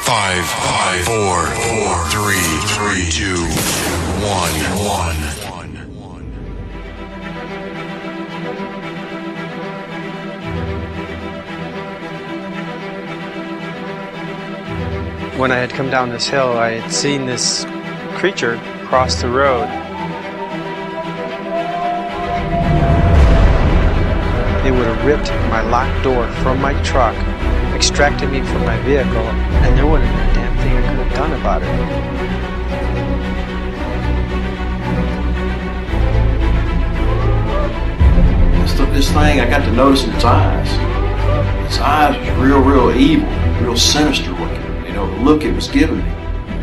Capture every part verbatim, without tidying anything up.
Five, five, four, four, three, three, two, one, one. When I had come down this hill, I had seen this creature cross the road. They would have ripped my locked door from my truck, extracted me from my vehicle, and there wouldn't have been a damn thing I could have done about it. This, this thing, I got to notice in its eyes. Its eyes was real, real evil, real sinister looking. You know, the look it was giving me.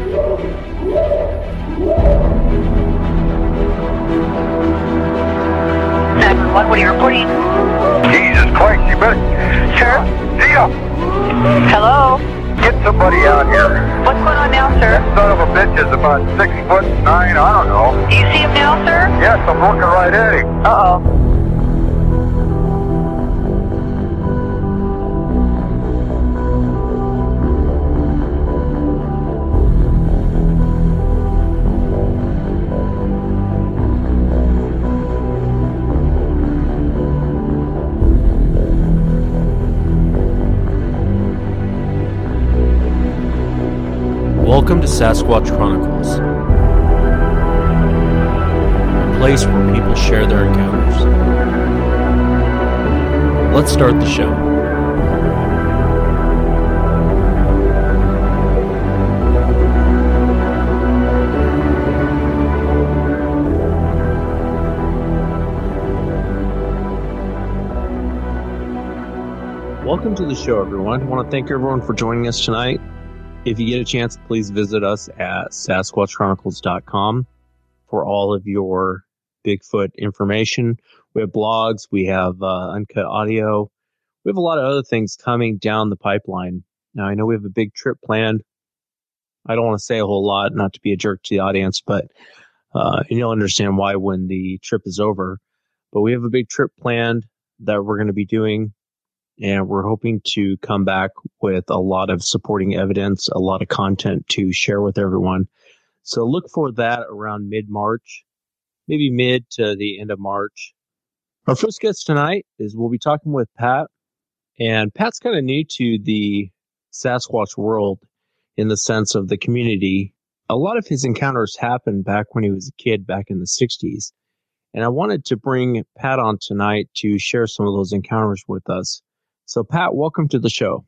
What, what are you reporting? Jesus Christ, you better... Sir? Gia! Hello? Get somebody out here. What's going on now, sir? That son of a bitch is about six foot nine, I don't know. Do you see him now, sir? Yes, I'm looking right at him. Uh-oh. Welcome to Sasquatch Chronicles, a place where people share their encounters. Let's start the show. Welcome to the show, everyone. I want to thank everyone for joining us tonight. If you get a chance, please visit us at Sasquatch Chronicles dot com for all of your Bigfoot information. We have blogs, we have uh, uncut audio. We have a lot of other things coming down the pipeline. Now, I know we have a big trip planned. I don't want to say a whole lot, not to be a jerk to the audience, but uh, and you'll understand why when the trip is over. But we have a big trip planned that we're going to be doing. And we're hoping to come back with a lot of supporting evidence, a lot of content to share with everyone. So look for that around mid-March, maybe mid to the end of March. Our first guest tonight is we'll be talking with Pat. And Pat's kind of new to the Sasquatch world in the sense of the community. A lot of his encounters happened back when he was a kid, back in the sixties. And I wanted to bring Pat on tonight to share some of those encounters with us. So, Pat, welcome to the show.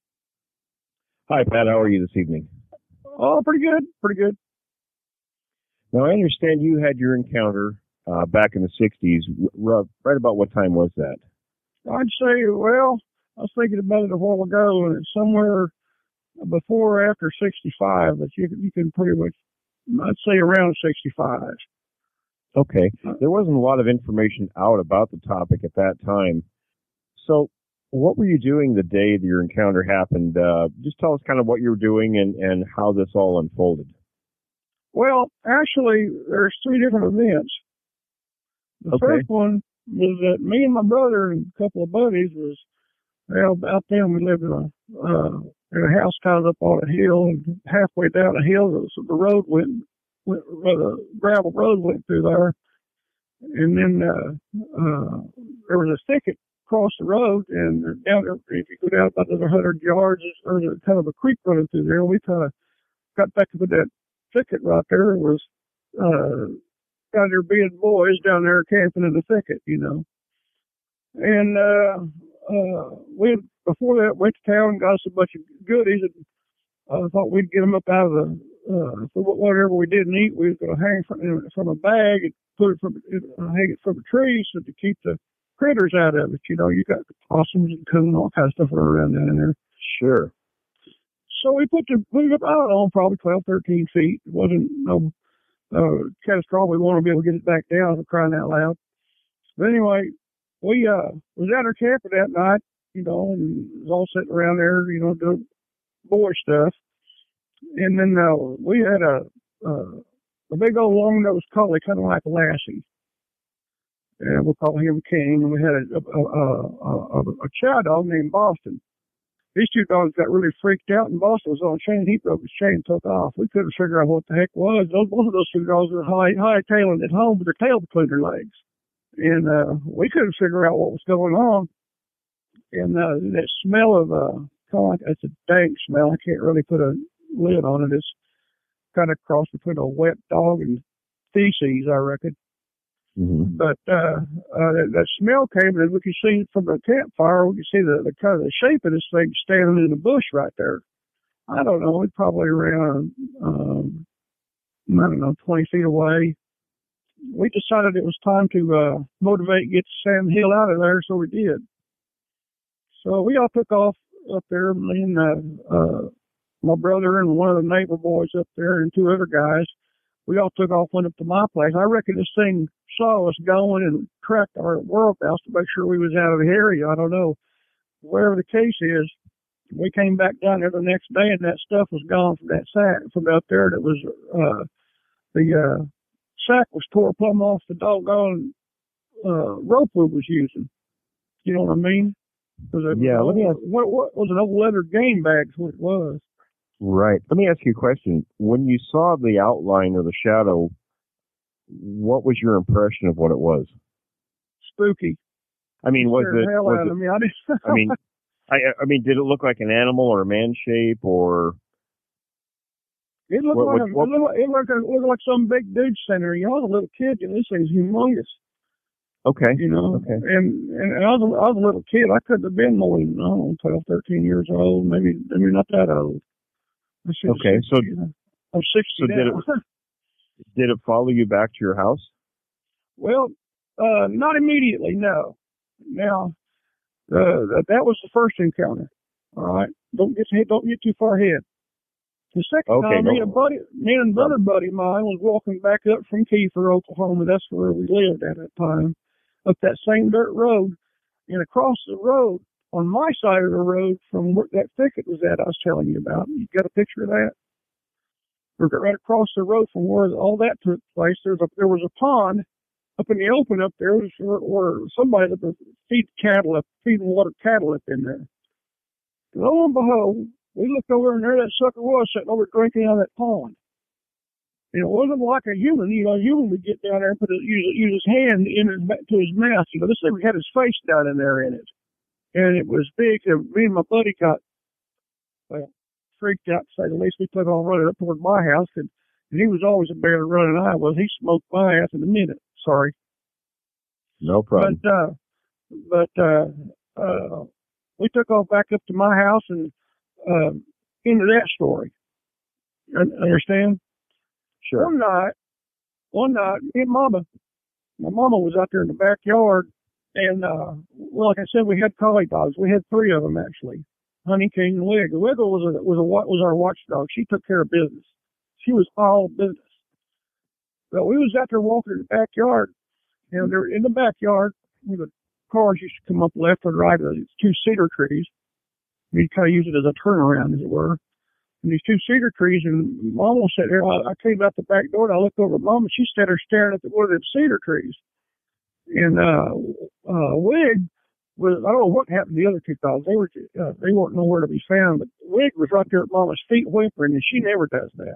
Hi, Pat. How are you this evening? Oh, pretty good. Pretty good. Now, I understand you had your encounter uh, back in the sixties. R- right about what time was that? I'd say, well, I was thinking about it a while ago, and it's somewhere before or after sixty-five, but you, you can pretty much, I'd say around sixty-five. Okay. There wasn't a lot of information out about the topic at that time. So, what were you doing the day that your encounter happened? Uh, just tell us kind of what you were doing and, and how this all unfolded. Well, actually, there's three different events. The okay. first one was that me and my brother and a couple of buddies was, well, out there we lived in a, uh, in a house kind of up on a hill, and halfway down the hill, the, the road went, went uh, the gravel road went through there. And then uh, uh, there was a thicket across the road, and down there, if you go down about another hundred yards, there's a kind of a creek running through there. We kind of got back to that thicket right there, and was uh, down there being boys down there camping in the thicket, you know. And uh, uh, we before that went to town and got us a bunch of goodies, and I uh, thought we'd get them up out of the uh, for whatever we didn't eat. We was going to hang from from a bag and put it from uh, hang it from a tree so to keep the critters out of it. You know, you got possums and coon, all kinds of stuff around down there. Sure. So we put the put it up, I don't know, probably twelve, thirteen feet. It wasn't no uh, catastrophic. We wanted to be able to get it back down for crying out loud. But anyway, we uh, was out there camping that night, you know, and was all sitting around there, you know, doing boy stuff. And then uh, we had a uh, a big old long-nosed collie, kind of like a Lassie. And we'll call him King. And we had a, a, a, a, a chow dog named Boston. these two dogs got really freaked out, and Boston was on chain. He broke his chain and took off. We couldn't figure out what the heck it was. Those, both of those two dogs were high, high-tailing at home with their tail between their legs. And uh, we couldn't figure out what was going on. And uh, that smell of, uh, kind of like, it's a dank smell. I can't really put a lid on it. It's kind of cross between a wet dog and feces, I reckon. Mm-hmm. But uh, uh, that, that smell came, and we could see from the campfire, we could see the, the kind of the shape of this thing standing in the bush right there. I don't know, it's probably around, um, I don't know, twenty feet away. We decided it was time to uh, motivate and get Sam Hill out of there, so we did. So we all took off up there, me and uh, uh, my brother and one of the neighbor boys up there and two other guys. We all took off, went up to my place. I reckon this thing saw us going and tracked our world house to make sure we was out of the area. I don't know. Whatever the case is, we came back down there the next day, and that stuff was gone from that sack from out there. That was uh, the uh, sack was tore plumb off the doggone uh, rope we was using. You know what I mean? It was a, Yeah, let me ask. What, what was an old leather game bag? Is what it was. Right. Let me ask you a question. When you saw the outline or the shadow, what was your impression of what it was? Spooky. I mean, was Scared it? the hell Was out it of me. I didn't. I mean, I, I mean, did it look like an animal or a man shape or? It looked What- like what- a, what- it looked, it looked, it looked like some big dude standing there. You know, I was a little kid, and this thing's humongous. Okay. You know, Okay. and and I was a, I was a little kid. I couldn't have been more than I don't know, twelve, thirteen years old. Maybe maybe not that old. I should- Okay, so- you know, I'm sixty so did now. Did it follow you back to your house? Well, uh, not immediately, no. Now, uh, that, that was the first encounter. All right, don't get don't get too far ahead. The second Okay, time, no. me and a buddy, me and another buddy of mine was walking back up from Kiefer, Oklahoma. That's where we lived at that time. Up that same dirt road, and across the road, on my side of the road, from where that thicket was at, I was telling you about. You got a picture of that? Right across the road from where all that took place, there's a, there was a pond up in the open up there where, where somebody that was feeding cattle up, feeding water cattle up in there. Lo and behold, we looked over and there that sucker was sitting over drinking out of that pond. And it wasn't like a human. You know, a human would get down there and put his, use, use his hand in his, to his mouth. You know, this thing had his face down in there in it. And it was big. And me and my buddy got, well, freaked out, to say the least. We took on running up toward my house, and, and he was always a better runner than I was. He smoked my ass in a minute. Sorry. No problem. But, uh, but, uh, uh, we took off back up to my house and, uh, into that story. Un- Understand? Sure. One night, one night, me and Mama, my Mama was out there in the backyard, and, uh, well, like I said, we had collie dogs. We had three of them, actually. Honey, King, and Wiggle. Wiggle was a, was a, was our watchdog. She took care of business. She was all business. But we was out there walking in the backyard, and they were in the backyard where the cars used to come up left and right of these two cedar trees. We kind of use it as a turnaround, as it were. And these two cedar trees, and Mama sat there. I, I came out the back door, and I looked over at Mama. She sat there staring at the, one of them cedar trees. And uh, uh, Wig was, I don't know what happened to the other two dogs. They were uh, they weren't nowhere to be found. But Wig was right there at Mama's feet whimpering, and she never does that.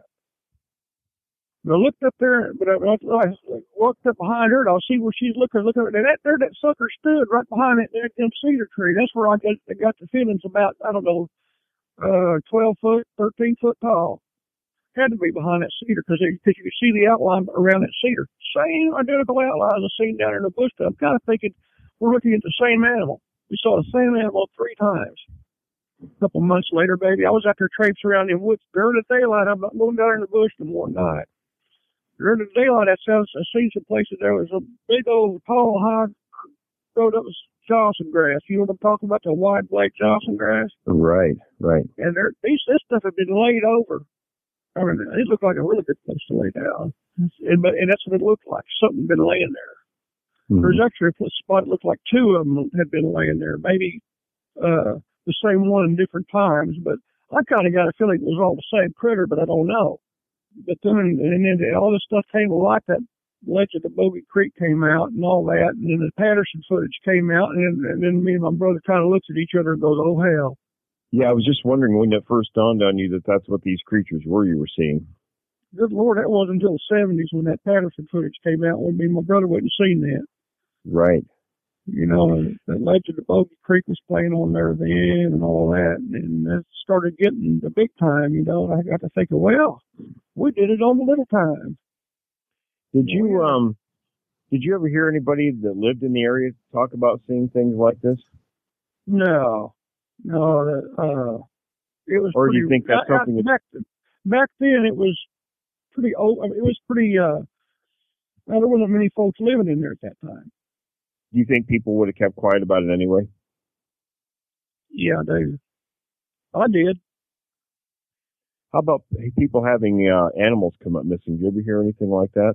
And I looked up there, but I, I, I walked up behind her, and I'll see where she's looking. Looking, and that there, that sucker stood right behind that, that them cedar tree. That's where I got, I got the feelings about, I don't know, uh, twelve foot, thirteen foot tall. Had to be behind that cedar because you could see the outline around that cedar. Same identical outline as I seen down there in the bush. I'm kind of thinking we're looking at the same animal. We saw the same animal three times. A couple months later, baby, I was out there traipsing around in the woods during the daylight. I'm not going down there in the bush no more night. During the daylight, I saw, I seen some places there was a big old tall, high road up was Johnson grass. You know what I'm talking about? The wide blade Johnson grass. Right, right. And there, these, this stuff had been laid over. I mean, it looked like a really good place to lay down. And, but, and that's what it looked like. Something had been laying there. Mm-hmm. There's actually a spot that looked like two of them had been laying there. Maybe uh, the same one in different times. But I kind of got a feeling it was all the same critter, but I don't know. But then, and then all this stuff came to light. That legend of Bogey Creek came out and all that. And then the Patterson footage came out. And then, and then me and my brother kind of looked at each other and goes, oh, hell. Yeah, I was just wondering when it first dawned on you that that's what these creatures were you were seeing. Good Lord, that wasn't until the seventies when that Patterson footage came out when me and my brother wouldn't seen that. Right. You know, and the Legend of Bogey Creek was playing on there then and all that. And that started getting the big time, you know. I got to thinking, well, we did it on the little time. Did you, um, did you ever hear anybody that lived in the area talk about seeing things like this? No. No, uh, it was Or do pretty, you think that's I, something I, that... back, back then it was pretty old. I mean, it was pretty, uh, well, there wasn't many folks living in there at that time. Do you think people would have kept quiet about it anyway? Yeah, I do. I did. How about people having uh, animals come up missing? Did you ever hear anything like that?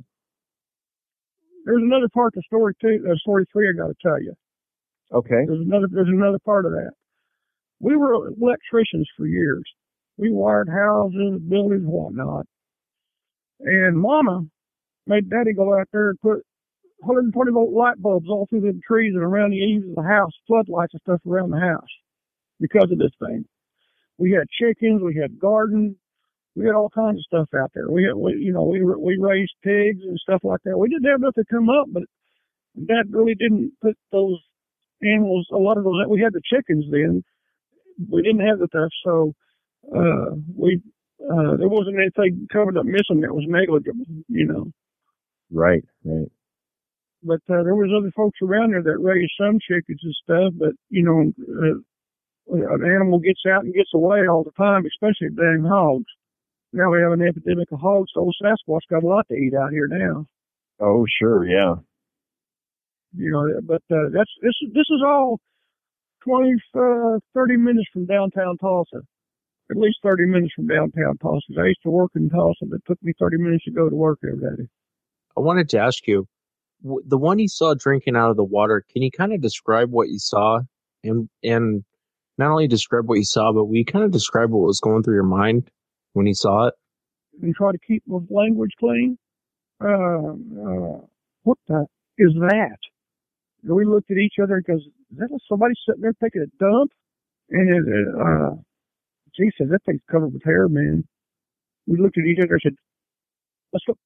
There's another part to story two, uh, story three I got to tell you. Okay. There's another, there's another part of that. We were electricians for years. We wired houses, buildings, whatnot. And Mama made Daddy go out there and put one hundred twenty volt light bulbs all through the trees and around the eaves of the house, floodlights and stuff around the house because of this thing. We had chickens, we had gardens, we had all kinds of stuff out there. We had, we, you know, we we raised pigs and stuff like that. We didn't have nothing come up, but Dad really didn't put those animals. A lot of those, we had the chickens then. We didn't have the stuff, so uh, we uh, there wasn't anything covered up missing that was negligible, you know. Right, right. But uh, there was other folks around there that raised some chickens and stuff. But you know, uh, an animal gets out and gets away all the time, especially dang hogs. Now we have an epidemic of hogs, so old Sasquatch got a lot to eat out here now. Oh, sure, yeah. You know, but uh, that's this is this is all twenty, uh, thirty minutes from downtown Tulsa. At least thirty minutes from downtown Tulsa. I used to work in Tulsa, but it took me thirty minutes to go to work every day. I wanted to ask you, the one you saw drinking out of the water, can you kind of describe what you saw? And and not only describe what you saw, but we kind of describe what was going through your mind when you saw it? And try to keep the language clean. Uh, uh, what the is that? And we looked at each other and goes, is that somebody sitting there taking a dump? And it, uh, gee, said, that thing's covered with hair, man. We looked at each other and said, let's go.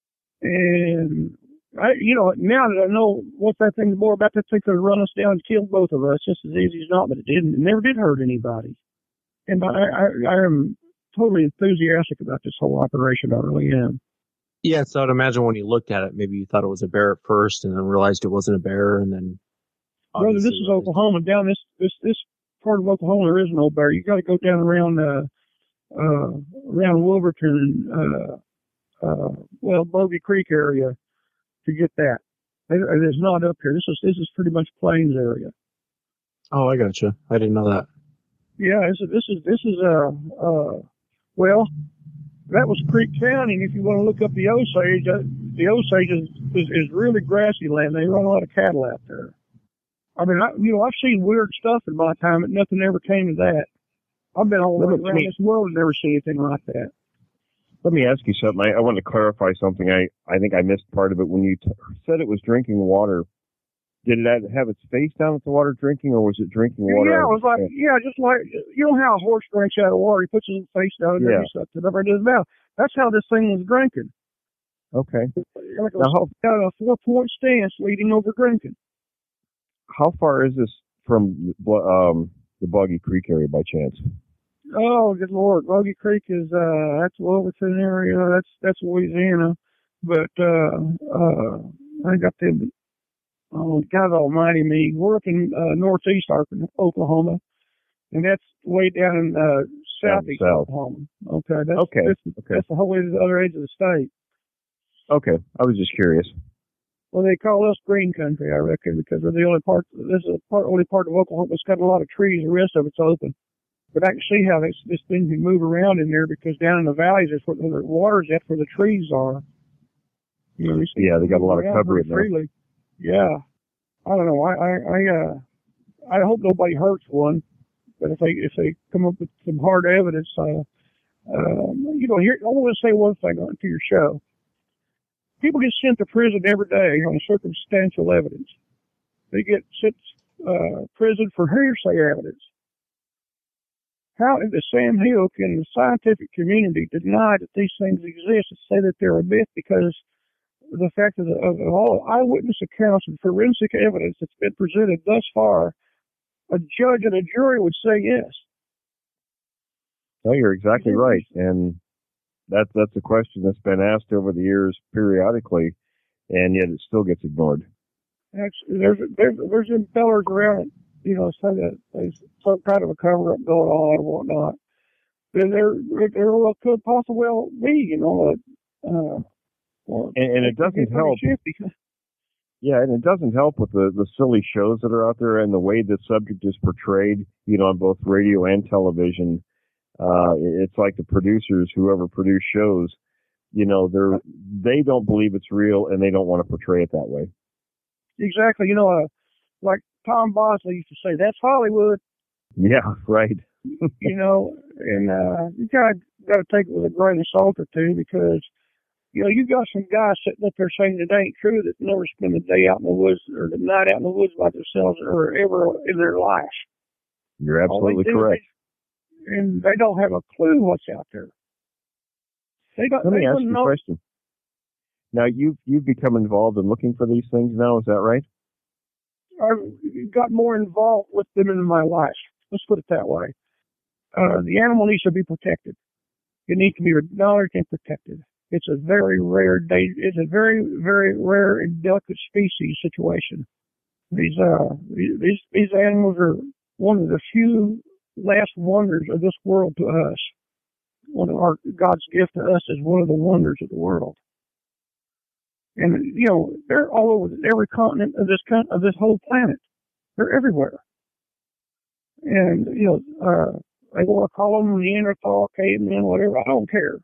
And I, you know, now that I know what that thing's more about, that thing could have run us down and killed both of us just as easy as not, but it didn't. It never did hurt anybody. And I, I, I am totally enthusiastic about this whole operation. I really am. Yeah, so I'd imagine when you looked at it, maybe you thought it was a bear at first and then realized it wasn't a bear, and then... Brother, this is Oklahoma. Down this, this, this part of Oklahoma, there is no bear. You got to go down around, uh, uh, around Wolverton, uh, uh, well, Bogey Creek area to get that. It, it is not up here. This is, this is pretty much plains area. Oh, I gotcha. I didn't know that. Yeah, this is, this is, this is, uh, uh, well, that was Creek County, and if you want to look up the Osage, uh, the Osage is, is, is really grassy land. They run a lot of cattle out there. I mean, I, you know, I've seen weird stuff in my time, but nothing ever came to that. I've been all around me, this world and never seen anything like that. Let me ask you something. I, I want to clarify something. I, I think I missed part of it. When you t- said it was drinking water, did it have its face down at the water drinking, or was it drinking water? Yeah, it was like, yeah, just like, you know how a horse drinks out of water? He puts his face down and yeah. he sucks it up right in his mouth. That's how this thing was drinking. Okay. Like it was got a four-point stance leading over drinking. How far is this from um, the Boggy Creek area by chance? Oh, good Lord. Bogey Creek is, uh, that's Wolverton area. That's, that's Louisiana. But, uh, uh, I got them, oh, God almighty me. We're up in, uh, northeast Oklahoma. And that's way down in, uh, southeast south. Oklahoma. Okay. That's, okay. That's, okay. That's the whole way to the other edge of the state. Okay. I was just curious. Well, they call us green country, I reckon, because we're the only part, this is the part, only part of Oklahoma that's got a lot of trees. The rest of it's open. But I can see how this, this thing can move around in there, because down in the valleys, that's where the water's at, where the trees are. You know, yeah, they got a lot of cover in there. Freely. Yeah. I don't know. I, I, I, uh, I hope nobody hurts one, but if they, if they come up with some hard evidence, uh, uh, you know, here, I want to say one thing on to your show. People get sent to prison every day on circumstantial evidence. They get sent, uh, prison for hearsay evidence. How in the Sam Hill can the scientific community deny that these things exist and say that they're a myth because of the fact of, the, of, of all eyewitness accounts and forensic evidence that's been presented thus far, a judge and a jury would say yes. No, you're exactly right. And that, that's a question that's been asked over the years periodically, and yet it still gets ignored. Actually, there's, there's, there's impellers around it, you know, say that there's some kind of a cover-up going on and whatnot. Then there, there well, could possibly well be, you know, a, uh, or, and, and it doesn't help. Yeah, and it doesn't help with the, the silly shows that are out there and the way the subject is portrayed, you know, on both radio and television. Uh, it's like the producers, whoever produce shows, you know, they're, they don't believe it's real and they don't want to portray it that way. Exactly. You know, uh, like Tom Bosley used to say, that's Hollywood. Yeah, right. You know, and uh, you got got to take it with a grain of salt or two because, you know, you got some guys sitting up there saying it ain't true that never spend a day out in the woods or the night out in the woods by themselves or ever in their life. You're absolutely correct. Is, and they don't have a clue what's out there. They don't. Let me they ask you know. a question. Now, you've, you've become involved in looking for these things now, is that right? I've got more involved with them in my life. Let's put it that way. Uh, the animal needs to be protected. It needs to be acknowledged and protected. It's a very rare, it's a very, very rare and delicate species situation. These, uh, these, these animals are one of the few last wonders of this world to us. One of our, God's gift to us is one of the wonders of the world. And, you know, they're all over every continent of this con- of this whole planet. They're everywhere. And, you know, uh, they want to call them Neanderthal, cavemen, whatever. I don't care.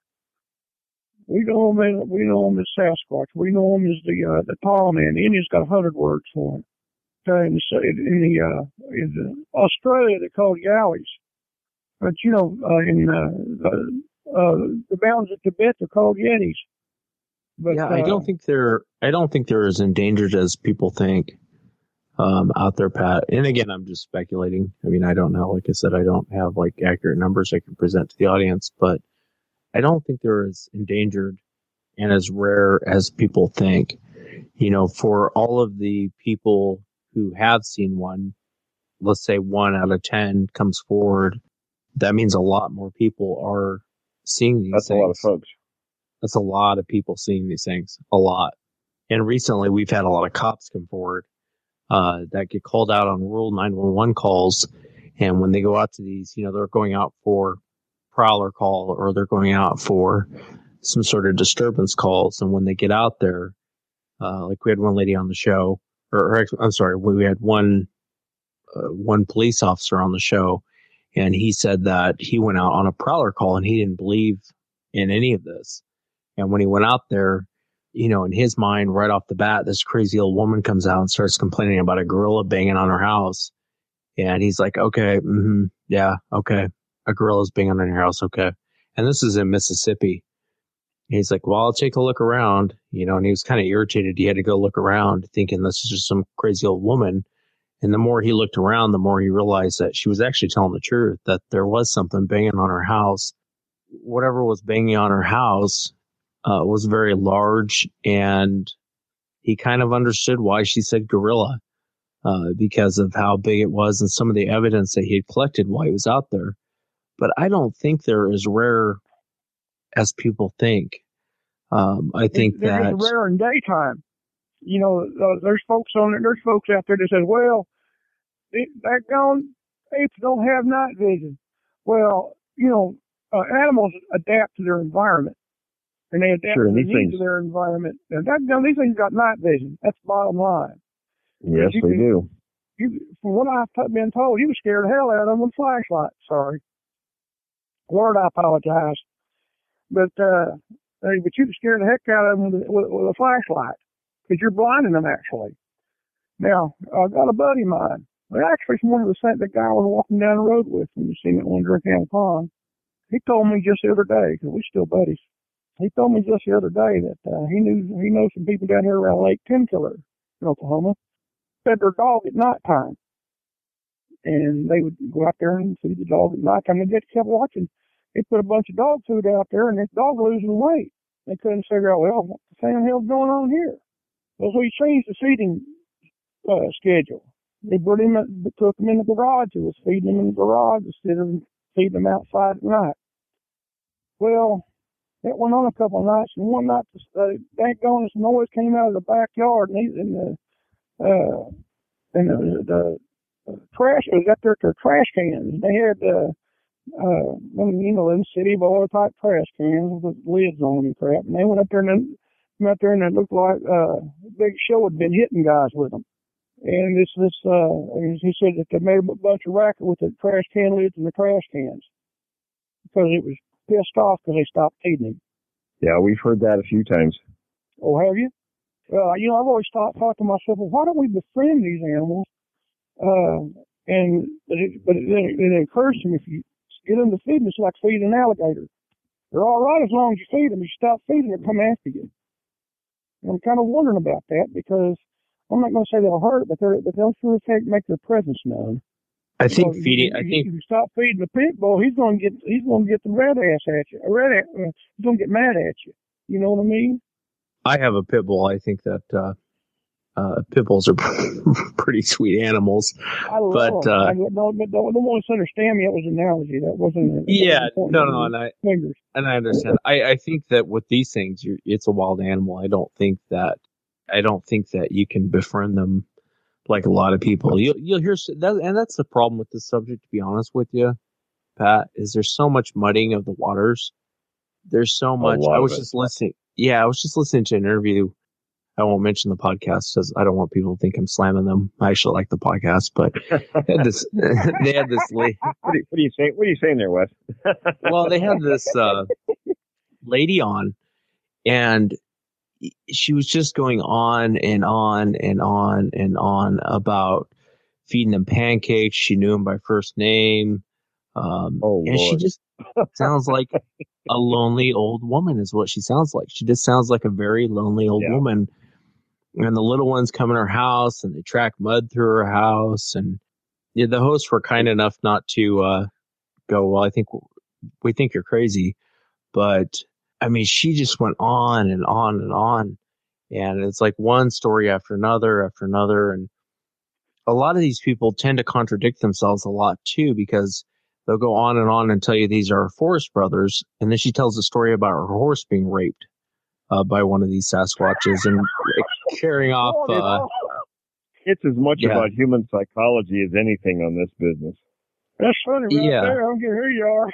We know them as, we know them as Sasquatch. We know them as the, uh, the tall man. The Indians got a hundred words for them. Okay, in the, in the, uh, in the Australia, they're called Yowies. But, you know, uh, in, uh, the, uh, the mountains of Tibet, they're called Yetis. But, yeah, I don't uh, think they're. I don't think they're as endangered as people think um, out there, Pat. And again, I'm just speculating. I mean, I don't know. Like I said, I don't have like accurate numbers I can present to the audience, but I don't think they're as endangered and as rare as people think. You know, for all of the people who have seen one, let's say one out of ten comes forward. That means a lot more people are seeing these That's things. a lot of folks. That's a lot of people seeing these things, a lot. And recently we've had a lot of cops come forward uh, that get called out on rural nine one one calls. And when they go out to these, you know, they're going out for prowler call or they're going out for some sort of disturbance calls. And when they get out there, uh, like we had one lady on the show, or, or I'm sorry, we had one, uh, one police officer on the show, and he said that he went out on a prowler call and he didn't believe in any of this. And when he went out there, you know, in his mind, right off the bat, this crazy old woman comes out and starts complaining about a gorilla banging on her house. And he's like, okay, mm-hmm, yeah, okay. A gorilla's banging on your house, okay. And this is in Mississippi. And he's like, well, I'll take a look around, you know, and he was kind of irritated. He had to go look around thinking this is just some crazy old woman. And the more he looked around, the more he realized that she was actually telling the truth, that there was something banging on her house. Whatever was banging on her house uh, was very large, and he kind of understood why she said gorilla uh, because of how big it was and some of the evidence that he had collected while he was out there. But I don't think they're as rare as people think. Um, I think they're that just rare in daytime. You know, uh, there's folks on it. There's folks out there that says, "Well, it, that gone apes don't have night vision." Well, you know, uh, animals adapt to their environment, and they adapt Sure, to the these needs things- of their environment. And that, you know, these things got night vision. That's the bottom line. Yes, You they can- do. You, from what I've been told, you would scare the hell out of them with a flashlight. Sorry, Lord, I apologize, but uh, hey, but you would scare the heck out of them with, with, with a flashlight because you're blinding them actually. Now, I got a buddy of mine. Well, actually, it's one of the same the guy I was walking down the road with when you see me at one drink down the pond. He told me just the other day, because we're still buddies. He told me just the other day that uh, he knew he knows some people down here around Lake Tenkiller in Oklahoma. Fed their dog at nighttime. and they would go out there and feed the dog at night. And they just kept watching. They put a bunch of dog food out there, and this dog losing weight. They couldn't figure out, well, what the same hell's going on here? Well, so we changed the feeding uh, schedule. They brought him, took him in the garage. It was feeding him in the garage instead of feeding him outside at night. Well, it went on a couple of nights, and one night, uh, thank goodness, noise came out of the backyard, and, he, and the uh, and the, the uh, trash it was up there to their trash cans. They had uh, uh, one, you know, them city boy type trash cans with lids on them and crap, and they went up there and then, went up there and it looked like uh, a big show had been hitting guys with them. And this, this, uh, he said that they made a bunch of racket with the trash can lids and the trash cans because it was pissed off because they stopped feeding him. Yeah, we've heard that a few times. Oh, have you? Well, you know, I've always thought, thought to myself, well, why don't we befriend these animals? Uh, and but it, but it, it, it occurs to me, if you get them to feed them, it's like feeding an alligator. They're all right as long as you feed them. You stop feeding them, they come after you. And I'm kind of wondering about that because I'm not going to say they'll hurt, but they're but they'll sure take make their presence known. I think so feeding. You, I think if you stop feeding the pit bull, he's going to get he's going to get the red ass at you. A red ass, uh, he's going to get mad at you. You know what I mean? I have a pit bull. I think that uh, uh, pit bulls are pretty sweet animals. I love but them. uh, I don't, don't, don't want to understand me. That was an analogy. That wasn't. That yeah, wasn't no, no, and I fingers. and I understand. I, I think that with these things, you're, it's a wild animal. I don't think that I don't think that you can befriend them like a lot of people. You'll you'll hear that, and that's the problem with this subject. To be honest with you, Pat, is there's so much muddying of the waters. There's so much. I was just listening. Yeah, I was just listening to an interview. I won't mention the podcast because I don't want people to think I'm slamming them. I actually like the podcast, but they had this. They had this. Lady, what, are, what are you saying? What are you saying there, Wes? well, they had this uh, lady on, and she was just going on and on and on and on about feeding them pancakes. She knew him by first name. Um, oh, and Lord. she just sounds like a lonely old woman is what she sounds like. She just sounds like a very lonely old yeah. woman. And the little ones come in her house and they track mud through her house. And yeah, the hosts were kind enough not to uh, go, well, I think we think you're crazy. But I mean, she just went on and on and on. And it's like one story after another after another. And a lot of these people tend to contradict themselves a lot too, because they'll go on and on and tell you these are Forest brothers. And then she tells a story about her horse being raped uh, by one of these Sasquatches and carrying off. Uh, it's as much yeah. about human psychology as anything on this business. That's funny right yeah. there. I don't care who you are.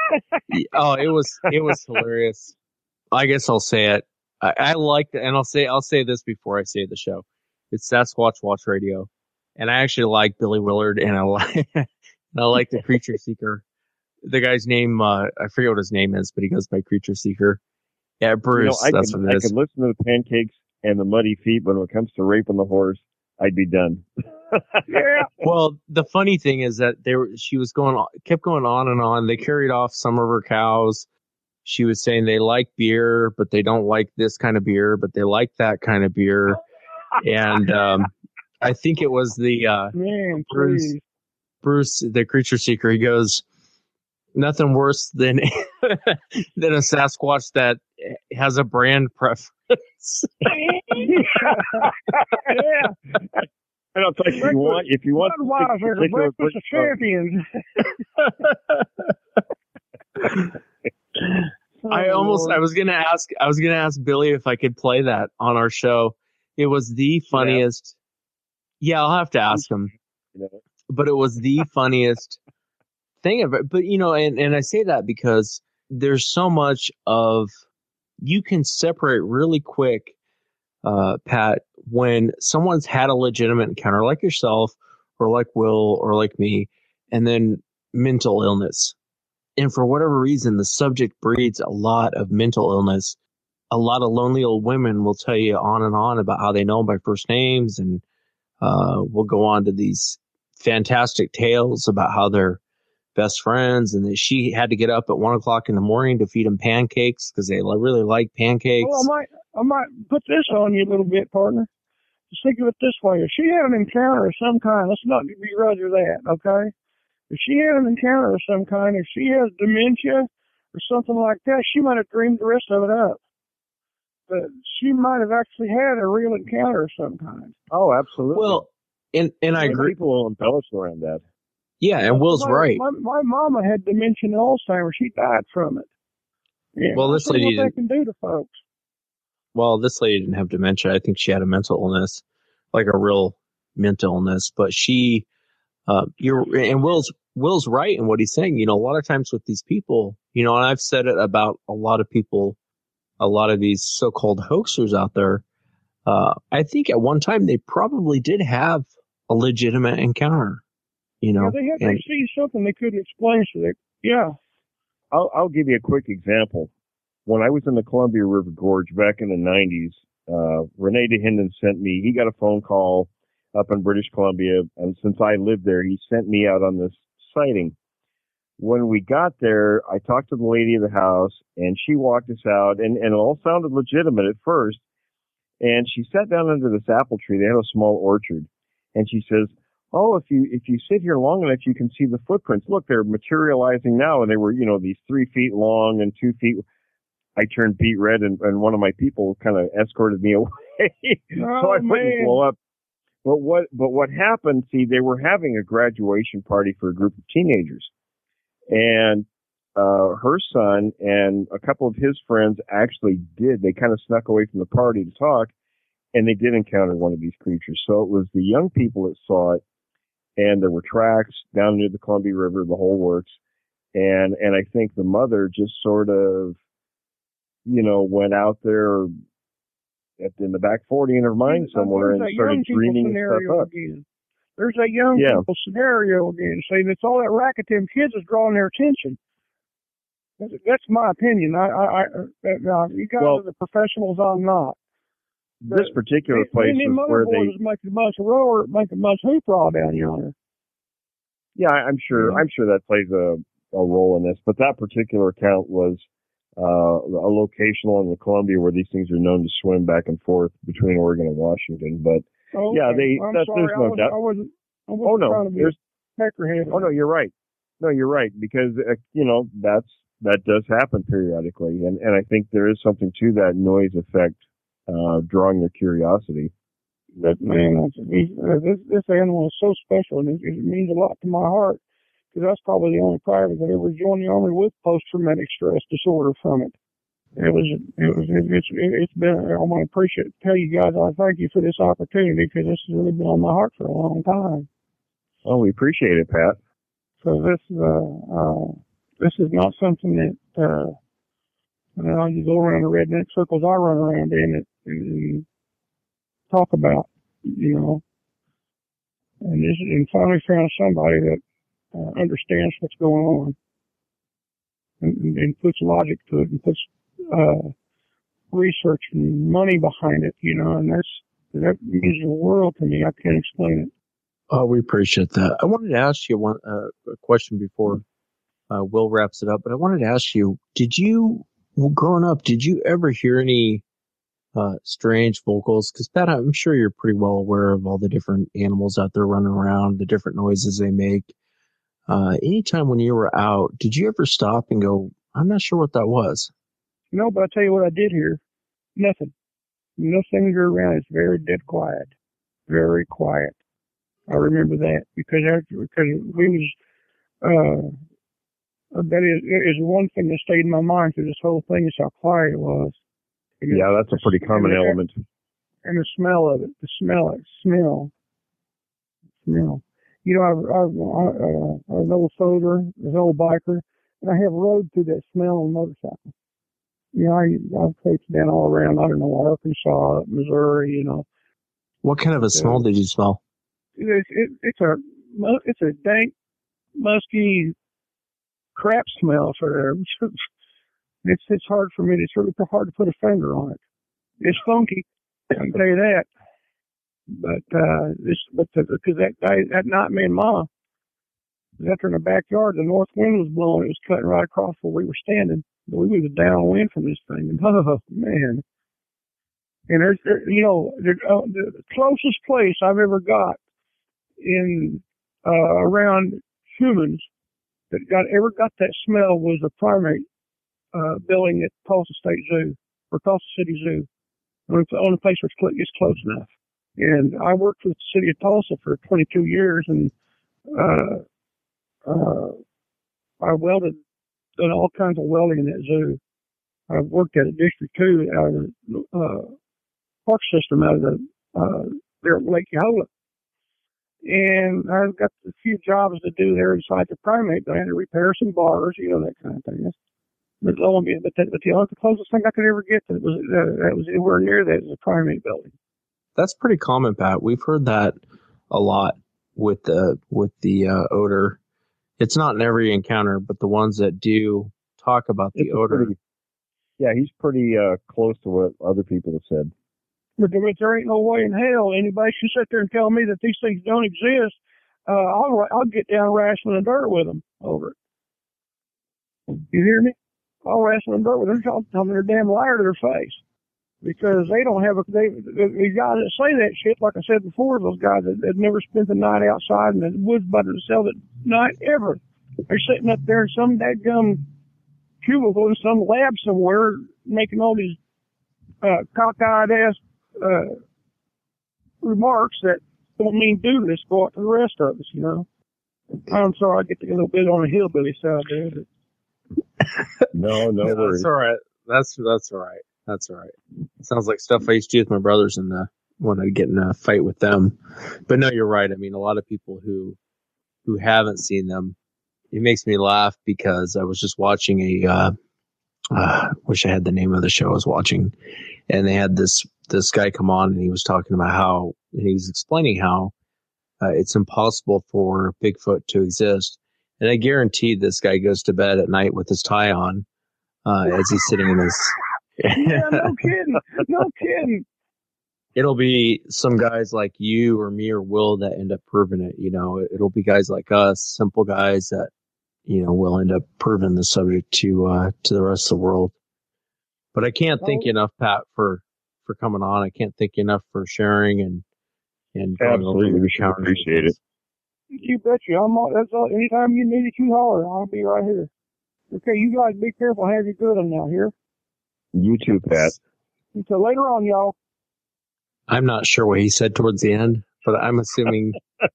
oh, it was, it was hilarious. I guess I'll say it. I, I like it. And I'll say, I'll say this before I say the show. It's Sasquatch Watch Radio. And I actually like Billy Willard and I like, I like the Creature Seeker. The guy's name, uh, I forget what his name is, but he goes by Creature Seeker. Yeah, Bruce, you know, I that's could, what it I is. could listen to the pancakes and the muddy feet, but when it comes to raping the horse, I'd be done. yeah. Well, the funny thing is that they were, she was going on, kept going on and on. They carried off some of her cows. She was saying they like beer, but they don't like this kind of beer, but they like that kind of beer. And, um, I think it was the, uh, Man, Bruce, please. Bruce, the Creature Seeker. He goes, nothing worse than, than a Sasquatch that has a brand preference. yeah. I don't think if you want, if you want Budweiser, the breakfast of champions. I almost, I was going to ask, I was going to ask Billy if I could play that on our show. It was the funniest. Yeah, yeah I'll have to ask him. But it was the funniest thing ever. But, you know, and, and I say that because there's so much of, you can separate really quick, uh, Pat, when someone's had a legitimate encounter like yourself or like Will or like me, and then mental illness. And for whatever reason, the subject breeds a lot of mental illness. A lot of lonely old women will tell you on and on about how they know them by first names, and uh, we'll go on to these fantastic tales about how they're best friends, and that she had to get up at one o'clock in the morning to feed them pancakes because they really like pancakes. Well, I might, I might put this on you a little bit, partner. Just think of it this way. If she had an encounter of some kind, let's not begrudge her that, okay? If she had an encounter of some kind, if she has dementia or something like that, she might have dreamed the rest of it up. But she might have actually had a real encounter of some kind. Oh, absolutely. Well, and and I agree. People will embellish around that. Yeah, and Will's my, right. My, my mama had dementia and Alzheimer's. She died from it. Yeah, well, this lady what didn't. They can do to folks. Well, this lady didn't have dementia. I think she had a mental illness, like a real mental illness. But she, uh, you're and Will's Will's right in what he's saying. You know, a lot of times with these people, you know, and I've said it about a lot of people. A lot of these so-called hoaxers out there, uh, I think at one time they probably did have a legitimate encounter, you know. Yeah, they had and, to see something they couldn't explain, so they, yeah. I'll, I'll give you a quick example. When I was in the Columbia River Gorge back in the nineties, uh, Rene DeHinden sent me, he got a phone call up in British Columbia, and since I lived there, he sent me out on this sighting. When we got there, I talked to the lady of the house, and she walked us out, and, and it all sounded legitimate at first. And she sat down under this apple tree. They had a small orchard. And she says, oh, if you if you sit here long enough, you can see the footprints. Look, they're materializing now. And they were, you know, these three feet long and two feet. I turned beet red, and, and one of my people kind of escorted me away. Oh, so I wouldn't man. blow up. But what, but what happened, see, they were having a graduation party for a group of teenagers. And uh her son and a couple of his friends actually did. They kind of snuck away from the party to talk, and they did encounter one of these creatures. So it was the young people that saw it, and there were tracks down near the Columbia River, the whole works. And and I think the mother just sort of, you know, went out there at, in the back forty in her mind somewhere and started dreaming stuff up. Again. There's that young yeah. people scenario again. See, that's all that racket them kids is drawing their attention. That's, that's my opinion. I, I, I uh, you guys well, are the professionals. I'm not. This but particular they, place is where they is making a bunch of roar, making a bunch of hoopla down yonder. Yeah, I'm sure. I'm sure that plays a, a role in this. But that particular account was uh, a location along the Columbia where these things are known to swim back and forth between Oregon and Washington. But Oh, yeah, okay. they. I'm That, sorry, there's no I wasn't, doubt. I wasn't, I wasn't oh no, trying to be there's. peckerhead. Oh no, you're right. No, you're right because uh, you know that's that does happen periodically, and and I think there is something to that noise effect, uh, drawing their curiosity. But man, that's, uh, this this animal is so special, and it, it means a lot to my heart because that's probably the only private that ever joined the army with post-traumatic stress disorder from it. It was, it was, it, it's, it's been, I want to appreciate, tell you guys, I thank you for this opportunity because this has really been on my heart for a long time. Oh, we appreciate it, Pat. So this, uh, uh, this is not something that, uh, you know, you go around the redneck circles I run around in it and talk about, you know, and this, and finally found somebody that uh, understands what's going on and, and, and puts logic to it and puts, uh, research and money behind it, you know, and that's, that means the world to me. I can't explain it. Oh, we appreciate that. I wanted to ask you one uh, a question before uh, Will wraps it up, but I wanted to ask you, did you, well, growing up, did you ever hear any uh, strange vocals? Because, Pat, I'm sure you're pretty well aware of all the different animals out there running around, the different noises they make. Uh, anytime when you were out, did you ever stop and go, I'm not sure what that was? No, but I'll tell you what I did hear. Nothing. No things are around. It's very dead quiet. Very quiet. I remember that because after, because we was, uh, that is, is one thing that stayed in my mind through this whole thing is how quiet it was. And Yeah, that's a pretty common and the, element. And the smell of it, the smell, it, smell, smell. You know, I, I, I, uh, I was an old soldier, an old biker, and I have rode through that smell on a motorcycle. You know, I, I've coached down all around, I don't know, Arkansas, Missouri, you know. What kind of a smell did you smell? It's, it, it's a, it's a dank, musky crap smell for them. It's, it's hard for me, it's really hard to put a finger on it. It's funky, I can tell you that. But, uh, this, but, because that day, that night, me and Ma was out there in the backyard, the north wind was blowing, it was cutting right across where we were standing. We was downwind from this thing, and oh man, And there's, there, you know, there, uh, the closest place I've ever got in uh, around humans that got ever got that smell was a primate uh, building at Tulsa State Zoo or Tulsa City Zoo. Only only place where it's cl- it's close enough. And I worked with the city of Tulsa for twenty-two years, and uh, uh, I welded, done all kinds of welding in that zoo. I've worked at a District Two out of the uh, park system out of the uh, there at Lake Yohola. And I've got a few jobs to do there inside the primate. I had to repair some bars, you know, that kind of thing. But, but, the, but the, the closest thing I could ever get that was uh, that was anywhere near that is a primate building. That's pretty common, Pat. We've heard that a lot with the with the uh, odor. It's not in every encounter, but the ones that do talk about the It's odor. Pretty, yeah, he's pretty uh, close to what other people have said. But there, there ain't no way in hell anybody should sit there and tell me that these things don't exist. Uh, I'll I'll get down wrestling the dirt with them over it. You hear me? I'll wrestle the dirt with them. I'll tell them they're a damn liar to their face. Because they don't have a, they, the, the guys that say that shit, like I said before, those guys that, that never spent the night outside in the woods by themselves at night ever. They're sitting up there in some dadgum cubicle in some lab somewhere making all these, uh, cockeyed ass, uh, remarks that don't mean doodle go out to the rest of us, you know. I'm sorry I get to get a little bit on the hillbilly side there, but. No, no Yeah, worries. that's all right. That's that's all right. That's all right. It sounds like stuff I used to do with my brothers and uh, when I get in a fight with them. But no, you're right. I mean, a lot of people who who haven't seen them, it makes me laugh because I was just watching a. Uh, uh, wish I had the name of the show I was watching, and they had this this guy come on and he was talking about how he was explaining how uh, it's impossible for Bigfoot to exist. And I guarantee this guy goes to bed at night with his tie on uh, as he's sitting in his. Yeah, no kidding. No kidding. It'll be some guys like you or me or Will that end up proving it. You know, it'll be guys like us, simple guys that, you know, will end up proving the subject to uh, to the rest of the world. But I can't thank you enough, Pat, for for coming on. I can't thank you enough for sharing and and going Absolutely, over we should appreciate it. You betcha. I'm all, that's all. Anytime you need it, you holler. I'll be right here. Okay, you guys be careful. Have you good on now here. You too, Pat. Until later on, y'all. I'm not sure what he said towards the end, but I'm assuming.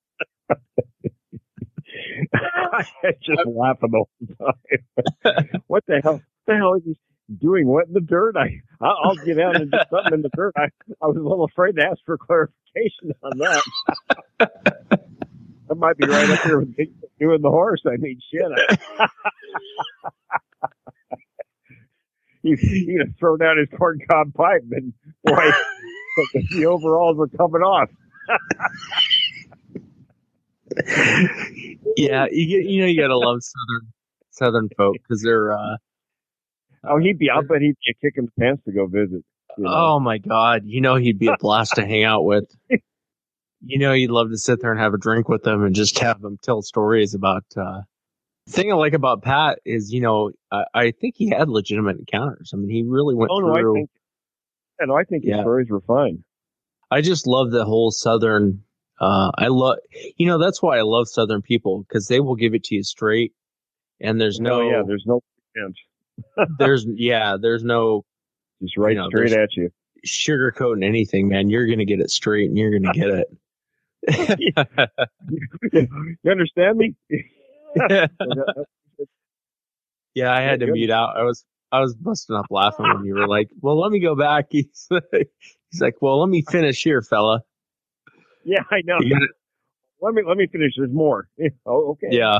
I just laughing the whole time. What the hell? What the hell is he doing? What in the dirt? I I'll I'll get out and do something in the dirt. I I was a little afraid to ask for clarification on that. That might be right up here with doing the horse. I mean, shit. I, he he gonna throw down his corncob pipe and boy, the overalls are coming off. Yeah, you get, you know you gotta love southern southern folk because they're. Uh, oh, he'd be. I'll bet he'd be a kick in the pants to go visit. You know? Oh my God! You know he'd be a blast to hang out with. You know you'd love to sit there and have a drink with them and just have them tell stories about. Uh, the thing I like about Pat is, you know, I, I think he had legitimate encounters. I mean, he really went oh, no, through. I think, yeah, no, I think his Yeah. stories were fine. I just love the whole southern. Uh, I love, you know, that's why I love southern people because they will give it to you straight, and there's no, Oh, yeah, there's no pretense. there's yeah, there's no Just right you know, straight at you. sugarcoating anything, man. You're gonna get it straight, and you're gonna get it. You understand me? Yeah, I had to mute out. I was I was busting up laughing when you were like, "Well, let me go back." He's like, he's like "Well, let me finish here, fella." Yeah, I know. You gotta- Let me let me finish. There's more. Oh, okay. Yeah.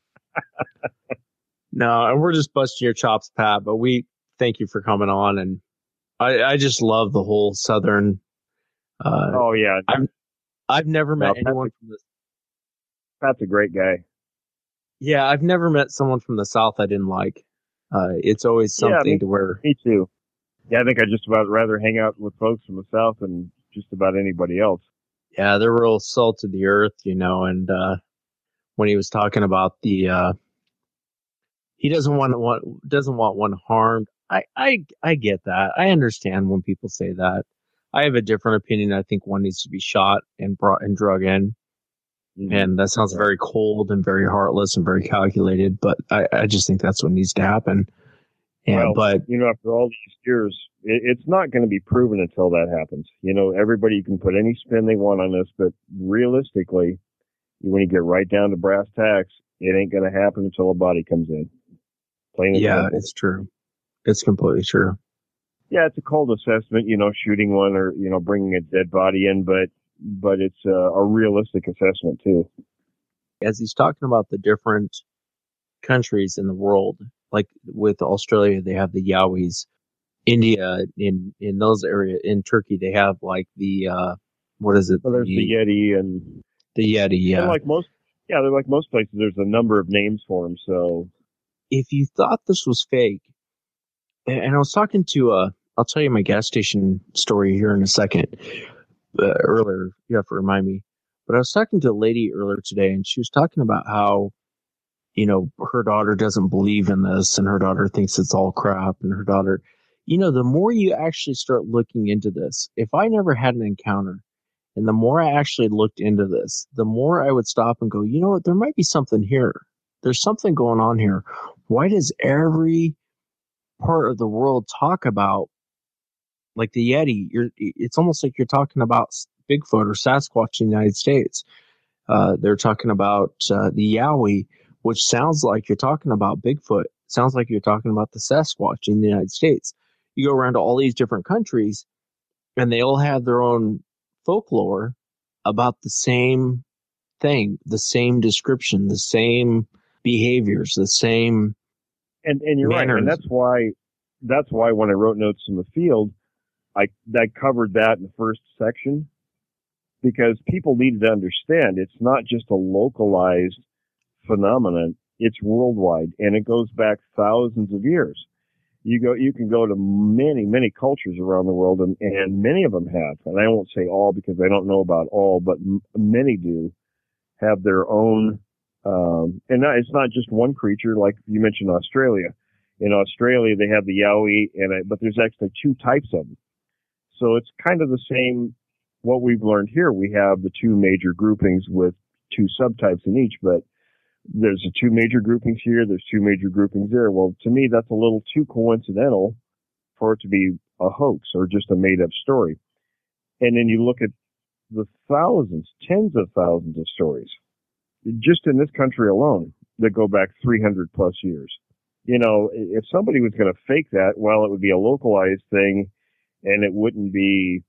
No, and we're just busting your chops, Pat. But we thank you for coming on, and I I just love the whole southern. Uh, Oh yeah. I'm I've never met No, Pat's anyone a- from the. Pat's a great guy. Yeah, I've never met someone from the South I didn't like. Uh, it's always Yeah, something me- to where. Me too. Yeah, I think I just about rather hang out with folks from the South than just about anybody else. Yeah, they're real salt of the earth, you know, and, uh, when he was talking about the, uh, he doesn't want, want, doesn't want one harmed. I, I, I get that. I understand when people say that. I have a different opinion. I think one needs to be shot and brought and drug in. Mm-hmm. And that sounds very cold and very heartless and very calculated, but I, I just think that's what needs to happen. And, well, but you know, after all these years, it, it's not going to be proven until that happens. You know, everybody can put any spin they want on this, but realistically, when you get right down to brass tacks, it ain't going to happen until a body comes in. Plain and yeah, simple. It's true. It's completely true. Yeah, it's a cold assessment, you know, shooting one or, you know, bringing a dead body in, but but it's a, a realistic assessment too. As he's talking about the different countries in the world, like with Australia, they have the Yowies. India, in, in those areas, in Turkey, they have like the, uh, what is it? Well, there's the, the Yeti and the Yeti, yeah. They're like most, yeah, they're like most places. There's a number of names for them. So if you thought this was fake, and I was talking to, uh, I'll tell you my gas station story here in a second. Uh, earlier, you have to remind me. But I was talking to a lady earlier today, and she was talking about how, you know, her daughter doesn't believe in this, and her daughter thinks it's all crap, and her daughter, you know, the more you actually start looking into this, if I never had an encounter, and the more I actually looked into this, the more I would stop and go, you know what, there might be something here. There's something going on here. Why does every part of the world talk about, like the Yeti? You're, it's almost like you're talking about Bigfoot or Sasquatch in the United States. Uh, they're talking about uh, the Yowie, which sounds like you're talking about Bigfoot. Sounds like you're talking about the Sasquatch in the United States. You go around to all these different countries, and they all have their own folklore about the same thing, the same description, the same behaviors, the same. And and you're manners. Right, and that's why that's why when I wrote Notes in the Field, I I covered that in the first section, because people needed to understand it's not just a localized phenomenon; it's worldwide, and it goes back thousands of years. You go, you can go to many, many cultures around the world, and, and many of them have, and I won't say all because I don't know about all, but m- many do have their own, um, and not, it's not just one creature, like you mentioned Australia. In Australia, they have the Yowie, and I, but there's actually two types of them. So it's kind of the same, what we've learned here. We have the two major groupings with two subtypes in each, but there's a two major groupings here, there's two major groupings there. Well, to me, that's a little too coincidental for it to be a hoax or just a made-up story. And then you look at the thousands, tens of thousands of stories, just in this country alone, that go back three hundred plus years. You know, if somebody was going to fake that, well, it would be a localized thing, and it wouldn't be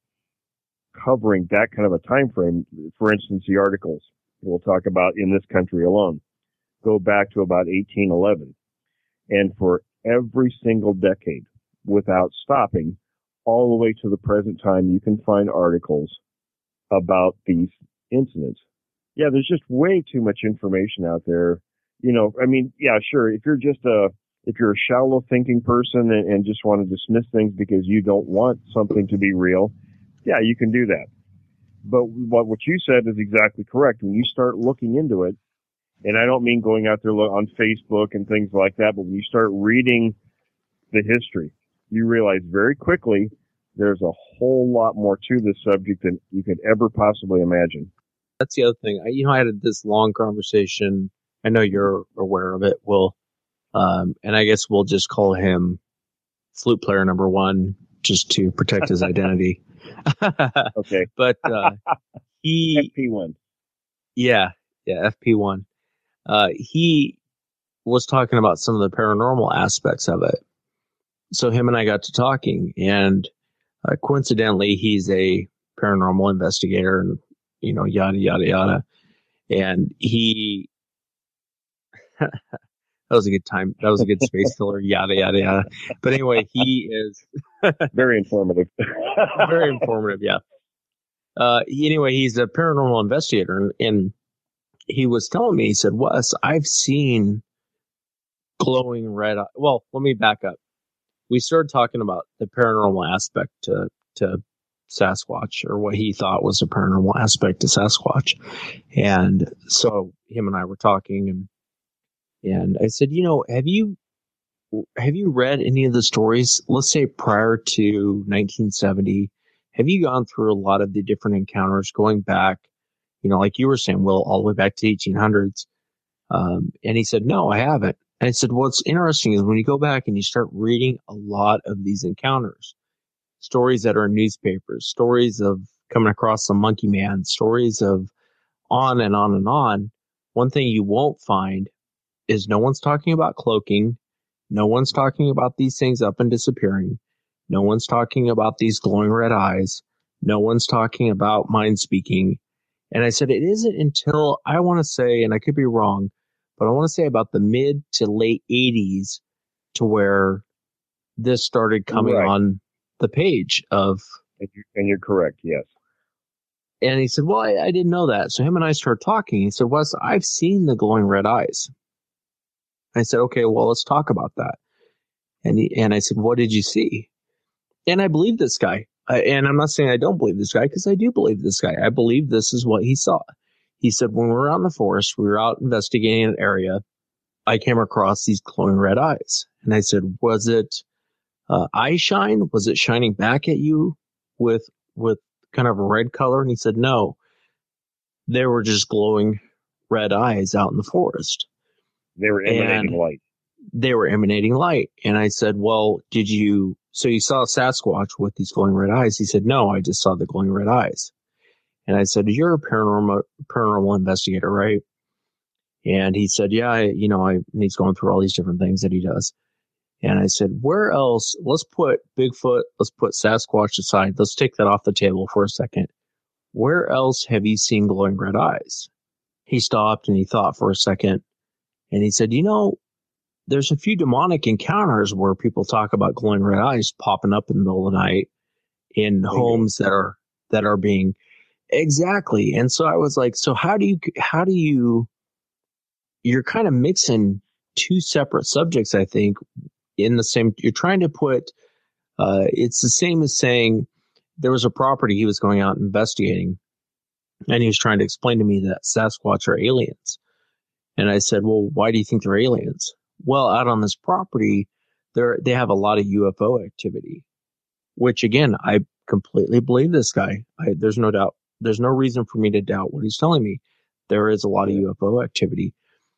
covering that kind of a time frame. For instance, the articles we'll talk about in this country alone go back to about eighteen eleven. And for every single decade, without stopping, all the way to the present time, you can find articles about these incidents. Yeah, there's just way too much information out there. You know, I mean, yeah, sure, if you're just a, if you're a shallow thinking person and, and just want to dismiss things because you don't want something to be real, yeah, you can do that. But what, what you said is exactly correct. When you start looking into it, and I don't mean going out there on Facebook and things like that, but when you start reading the history, you realize very quickly there's a whole lot more to this subject than you could ever possibly imagine. That's the other thing. I, you know, I had this long conversation. I know you're aware of it, Will. Um, and I guess we'll just call him flute player number one just to protect his identity. Okay. But uh, he... F P one. Yeah, yeah, F P one. Uh, he was talking about some of the paranormal aspects of it. So him and I got to talking, and uh, coincidentally, he's a paranormal investigator, and you know, yada yada yada. And he, that was a good time. That was a good space filler. Yada yada yada. But anyway, he is very informative. Very informative. Yeah. Uh, he, anyway, he's a paranormal investigator, and, and he was telling me, he said, Wes, I've seen glowing red eye. Well, let me back up. We started talking about the paranormal aspect to, to Sasquatch, or what he thought was a paranormal aspect to Sasquatch. And so him and I were talking, and, and I said, you know, have you, have you read any of the stories, let's say prior to nineteen seventy? have you gone through a lot of the different encounters going back, you know, like you were saying, Will, all the way back to the eighteen hundreds? Um, and he said, no, I haven't. And I said, what's interesting is when you go back and you start reading a lot of these encounters, stories that are in newspapers, stories of coming across some monkey man, stories of on and on and on, one thing you won't find is no one's talking about cloaking. No one's talking about these things up and disappearing. No one's talking about these glowing red eyes. No one's talking about mind speaking. And I said, it isn't until, I want to say, and I could be wrong, but I want to say about the mid to late eighties to where this started coming Right. on the page of. And you're, and you're correct, yes. And he said, well, I, I didn't know that. So him and I started talking. He said, Wes, I've seen the glowing red eyes. I said, okay, well, let's talk about that. And he, and I said, what did you see? And I believe this guy. I, and I'm not saying I don't believe this guy, because I do believe this guy. I believe this is what he saw. He said, when we were out in the forest, we were out investigating an area, I came across these glowing red eyes. And I said, was it uh, eye shine? Was it shining back at you with with kind of a red color? And he said, no, they were just glowing red eyes out in the forest. They were emanating And light. they were emanating light. And I said, well, did you, so you saw Sasquatch with these glowing red eyes? He said, no, I just saw the glowing red eyes. And I said, you're a paranormal, paranormal investigator, right? And he said, yeah, I, you know, I, and he's going through all these different things that he does. And I said, where else, let's put Bigfoot, let's put Sasquatch aside. Let's take that off the table for a second. Where else have you seen glowing red eyes? He stopped and he thought for a second. And he said, you know, there's a few demonic encounters where people talk about glowing red eyes popping up in the middle of the night in Mhm. homes that are, that are being exactly. And so I was like, so how do you, how do you, you're kind of mixing two separate subjects, I think, in the same, you're trying to put, uh, it's the same as saying there was a property he was going out investigating and he was trying to explain to me that Sasquatch are aliens. And I said, well, why do you think they're aliens? Well, out on this property, they're, they have a lot of U F O activity, which again, I completely believe this guy. I, there's no doubt. There's no reason for me to doubt what he's telling me. There is a lot of U F O activity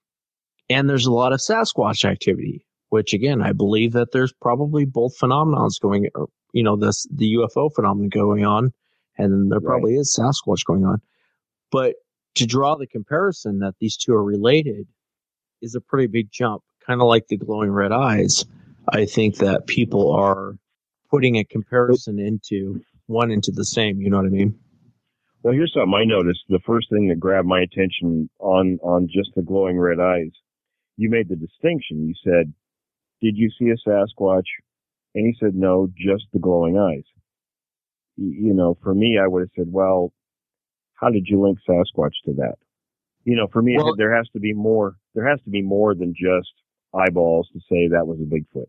and there's a lot of Sasquatch activity, which again, I believe that there's probably both phenomenons going, or, you know, this, the U F O phenomenon going on, and then there Right. probably is Sasquatch going on. But to draw the comparison that these two are related is a pretty big jump, kind of like the glowing red eyes. I think that people are putting a comparison into one into the same. You know what I mean? Well, here's something I noticed. The first thing that grabbed my attention on, on just the glowing red eyes, you made the distinction. You said, did you see a Sasquatch? And he said, no, just the glowing eyes. Y- You know, for me, I would have said, well, how did you link Sasquatch to that? You know, for me, Well- there has to be more, there has to be more than just eyeballs to say that was a Bigfoot.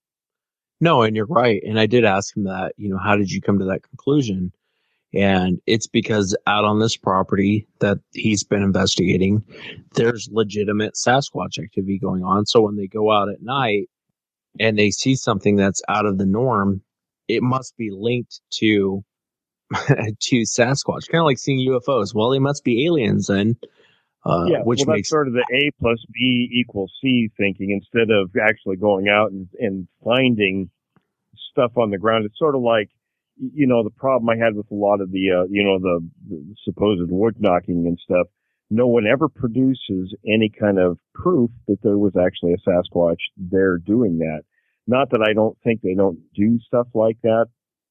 No, and you're right. And I did ask him that, you know, how did you come to that conclusion? And it's because out on this property that he's been investigating, there's legitimate Sasquatch activity going on. So when they go out at night and they see something that's out of the norm, it must be linked to to Sasquatch, kind of like seeing U F Os. Well, they must be aliens then, uh, yeah, which well, makes that's sort of the A plus B equals C thinking instead of actually going out and, and finding stuff on the ground. It's sort of like, you know, the problem I had with a lot of the, uh, you know, the, the supposed wood knocking and stuff. No one ever produces any kind of proof that there was actually a Sasquatch there doing that. Not that I don't think they don't do stuff like that,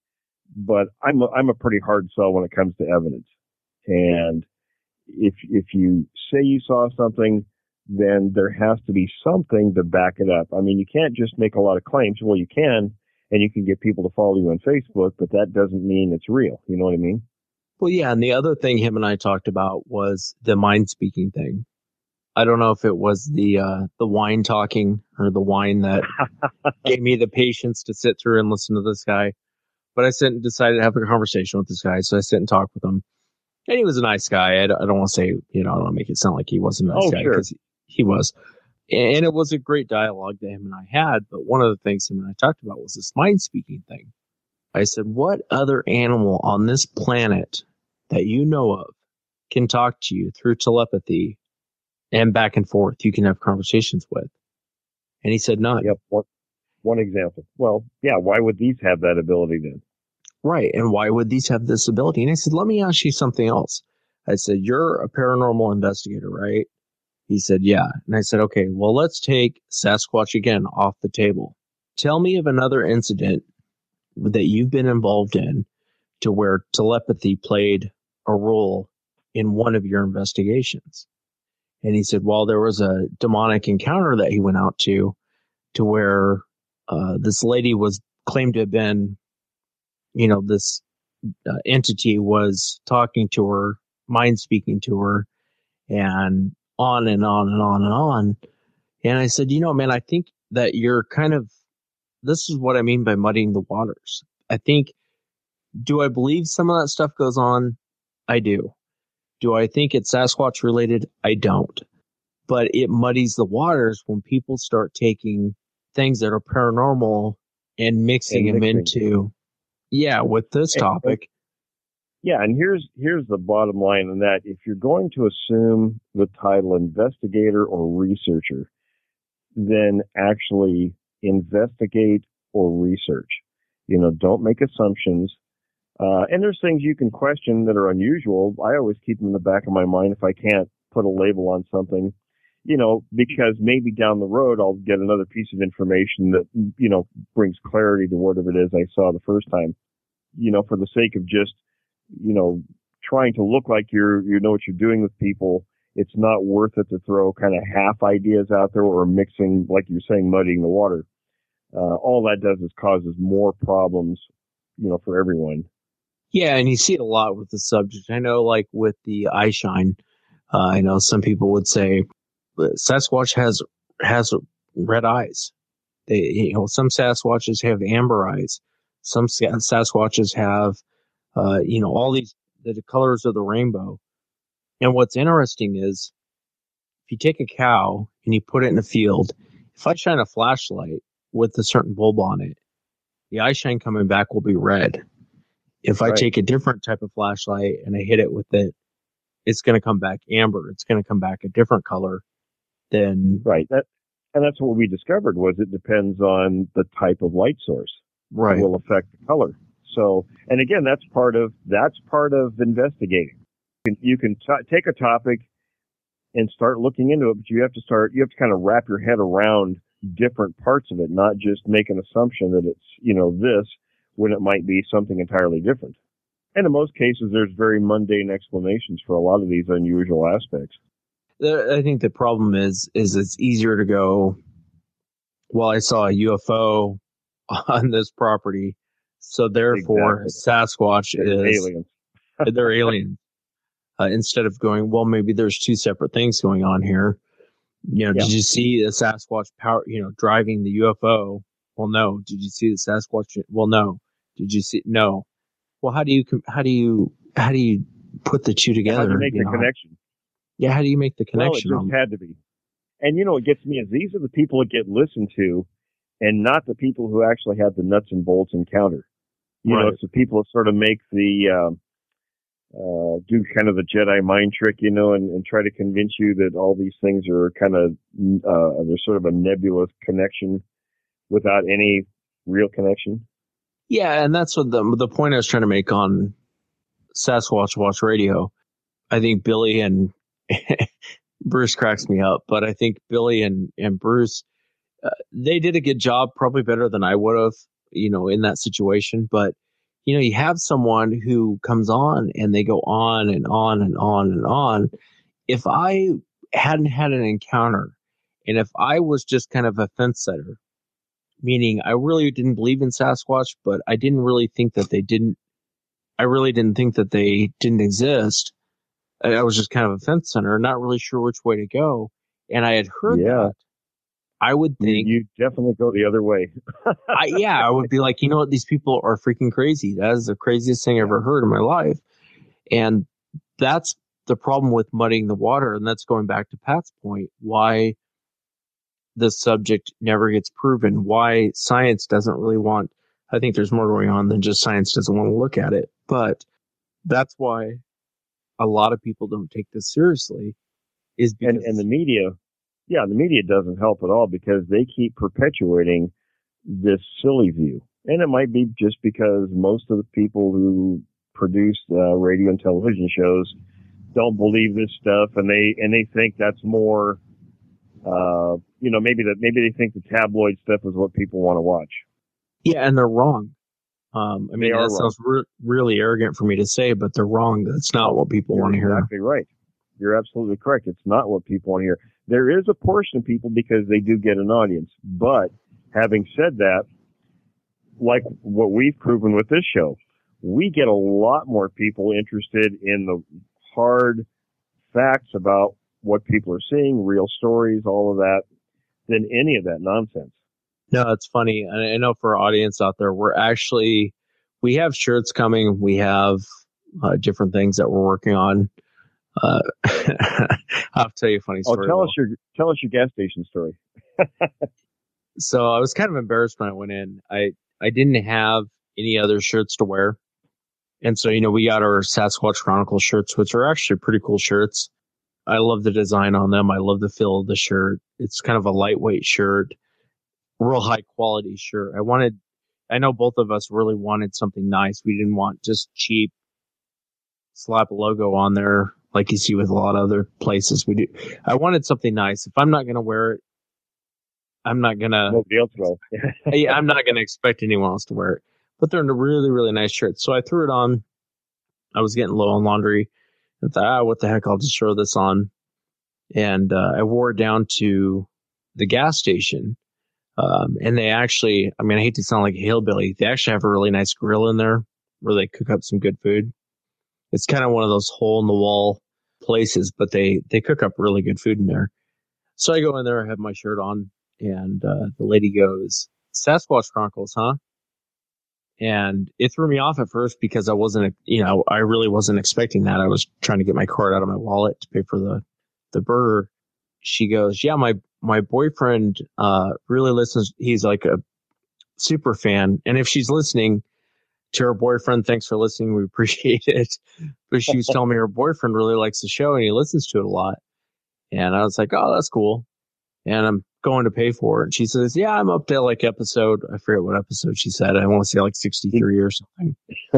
but I'm a, I'm a pretty hard sell when it comes to evidence. And if if you say you saw something, then there has to be something to back it up. I mean, you can't just make a lot of claims. Well, you can, and you can get people to follow you on Facebook, but that doesn't mean it's real. You know what I mean? Well, yeah. And the other thing him and I talked about was the mind speaking thing. I don't know if it was the uh, the wine talking or the wine that gave me the patience to sit through and listen to this guy. But I sit and decided to have a conversation with this guy. So I sit and talk with him. And he was a nice guy. I don't, I don't want to say, you know, I don't want to make it sound like he wasn't a nice Oh, guy, sure. because he, he was. And it was a great dialogue that him and I had. But one of the things him and I talked about was this mind speaking thing. I said, what other animal on this planet that you know of can talk to you through telepathy and back and forth you can have conversations with? And he said none. Yep. One, one example. Well, yeah, why would these have that ability then? Right. And why would these have this ability? And I said, let me ask you something else. I said, you're a paranormal investigator, right? He said, yeah. And I said, okay, well, let's take Sasquatch again off the table. Tell me of another incident that you've been involved in to where telepathy played a role in one of your investigations. And he said, well, there was a demonic encounter that he went out to, to where uh, this lady was claimed to have been, you know, this uh, entity was talking to her, mind speaking to her, and on and on and on and on. And I said, you know, man, I think that you're kind of, this is what I mean by muddying the waters. I think, do I believe some of that stuff goes on? I do. Do I think it's Sasquatch related? I don't. But it muddies the waters when people start taking things that are paranormal and mixing And them mixing. into, yeah, with this And- topic. Yeah, and here's here's the bottom line on that. If you're going to assume the title investigator or researcher, then actually investigate or research. You know, don't make assumptions. Uh, and there's things you can question that are unusual. I always keep them in the back of my mind if I can't put a label on something, you know, because maybe down the road I'll get another piece of information that, you know, brings clarity to whatever it is I saw the first time. You know, for the sake of just, you know, trying to look like you're, you know what you're doing with people, it's not worth it to throw kind of half ideas out there or mixing, like you're saying, muddying the water. Uh, all that does is causes more problems, you know, for everyone. Yeah, and you see it a lot with the subject. I know, like with the eye shine, uh, I know some people would say Sasquatch has has red eyes. They, you know, some Sasquatches have amber eyes. Some Sasquatches have, uh, you know, all these the colors of the rainbow. And what's interesting is, if you take a cow and you put it in a field, if I shine a flashlight with a certain bulb on it, the eye shine coming back will be red. If I Right. take a different type of flashlight and I hit it with it, it's going to come back amber. It's going to come back a different color than Right. That, and that's what we discovered was it depends on the type of light source. right. Will affect the color. So, and again, that's part of, that's part of investigating. You can, you can t- take a topic and start looking into it, but you have to start, you have to kind of wrap your head around different parts of it, not just make an assumption that it's, you know, this when it might be something entirely different. And in most cases, there's very mundane explanations for a lot of these unusual aspects. The- I think the problem is, is it's easier to go, well, I saw a U F O on this property, so therefore Exactly. Sasquatch They're is aliens. they're aliens. Uh, instead of going, well, maybe there's two separate things going on here. You know, Yeah. did you see the Sasquatch power? You know, driving the U F O? Well, no. Did you see the Sasquatch? Well, no. Did you see? No. Well, how do you com- how do you how do you put the two together? How do you make you the know? connection? Yeah, how do you make the connection? Well, it just had to be. And you know, what gets me is these are the people that get listened to, and not the people who actually have the nuts and bolts encounter. You know, Right. it's the people that sort of make the, uh, uh, do kind of the Jedi mind trick, you know, and, and try to convince you that all these things are kind of, uh, there's sort of a nebulous connection without any real connection. Yeah, and that's what the the point I was trying to make on Sasquatch Watch Radio. I think Billy and Bruce cracks me up, but I think Billy and and Bruce, uh, they did a good job, probably better than I would have, you know, in that situation. But you know, you have someone who comes on and they go on and on and on and on. If I hadn't had an encounter, and if I was just kind of a fence setter, meaning I really didn't believe in Sasquatch, but I didn't really think that they didn't, I really didn't think that they didn't exist. I I was just kind of a fence setter, not really sure which way to go. And I had heard Yeah. that. I would You, think, you definitely go the other way. I, yeah, I would be like, you know what? These people are freaking crazy. That is the craziest thing I ever heard in my life. And that's the problem with muddying the water. And that's going back to Pat's point, why the subject never gets proven, why science doesn't really want I think there's more going on than just science doesn't want to look at it. But that's why a lot of people don't take this seriously. Is because and, and the media, yeah, the media doesn't help at all because they keep perpetuating this silly view. And it might be just because most of the people who produce uh, radio and television shows don't believe this stuff, and they and they think that's more, uh, you know, maybe that maybe they think the tabloid stuff is what people want to watch. Yeah, and they're wrong. Um, I mean, They are that sounds re- really arrogant for me to say, but they're wrong. That's not what people You're want to hear. exactly right. You're absolutely correct. It's not what people want to hear. There is a portion of people because they do get an audience. But having said that, like what we've proven with this show, we get a lot more people interested in the hard facts about what people are seeing, real stories, all of that, than any of that nonsense. No, it's funny. I I know for our audience out there, we're actually, we have shirts coming. We have uh, different things that we're working on. Uh, I'll tell you a funny Oh, story. tell us your tell us your gas station story. So I was kind of embarrassed when I went in. I, I didn't have any other shirts to wear. And so, you know, we got our Sasquatch Chronicles shirts, which are actually pretty cool shirts. I love the design on them. I love the feel of the shirt. It's kind of a lightweight shirt, real high quality shirt. I wanted, I know both of us really wanted something nice. We didn't want just cheap, slap a logo on there like you see with a lot of other places. We do. I wanted something nice. If I'm not going to wear it, I'm not going to, Nobody else will. yeah, I'm not going to expect anyone else to wear it. But they're in a really, really nice shirt. So I threw it on. I was getting low on laundry. I thought, ah, what the heck? I'll just throw this on. And uh, I wore it down to the gas station. Um, and they actually, I mean, I hate to sound like a hillbilly. They actually have a really nice grill in there where they cook up some good food. It's kind of one of those hole in the wall places, but they, they cook up really good food in there. So I go in there, I have my shirt on, and uh, the lady goes, Sasquatch Chronicles, huh? And it threw me off at first because I wasn't, you know, I really wasn't expecting that. I was trying to get my card out of my wallet to pay for the, the burger. She goes, yeah, my, my boyfriend, uh, really listens. He's like a super fan. And if she's listening to her boyfriend, thanks for listening. We appreciate it. But she was telling me her boyfriend really likes the show and he listens to it a lot. And I was like, oh, that's cool. And I'm going to pay for it. And she says, yeah, I'm up to like episode, I forget what episode she said. I want to say like sixty-three or something.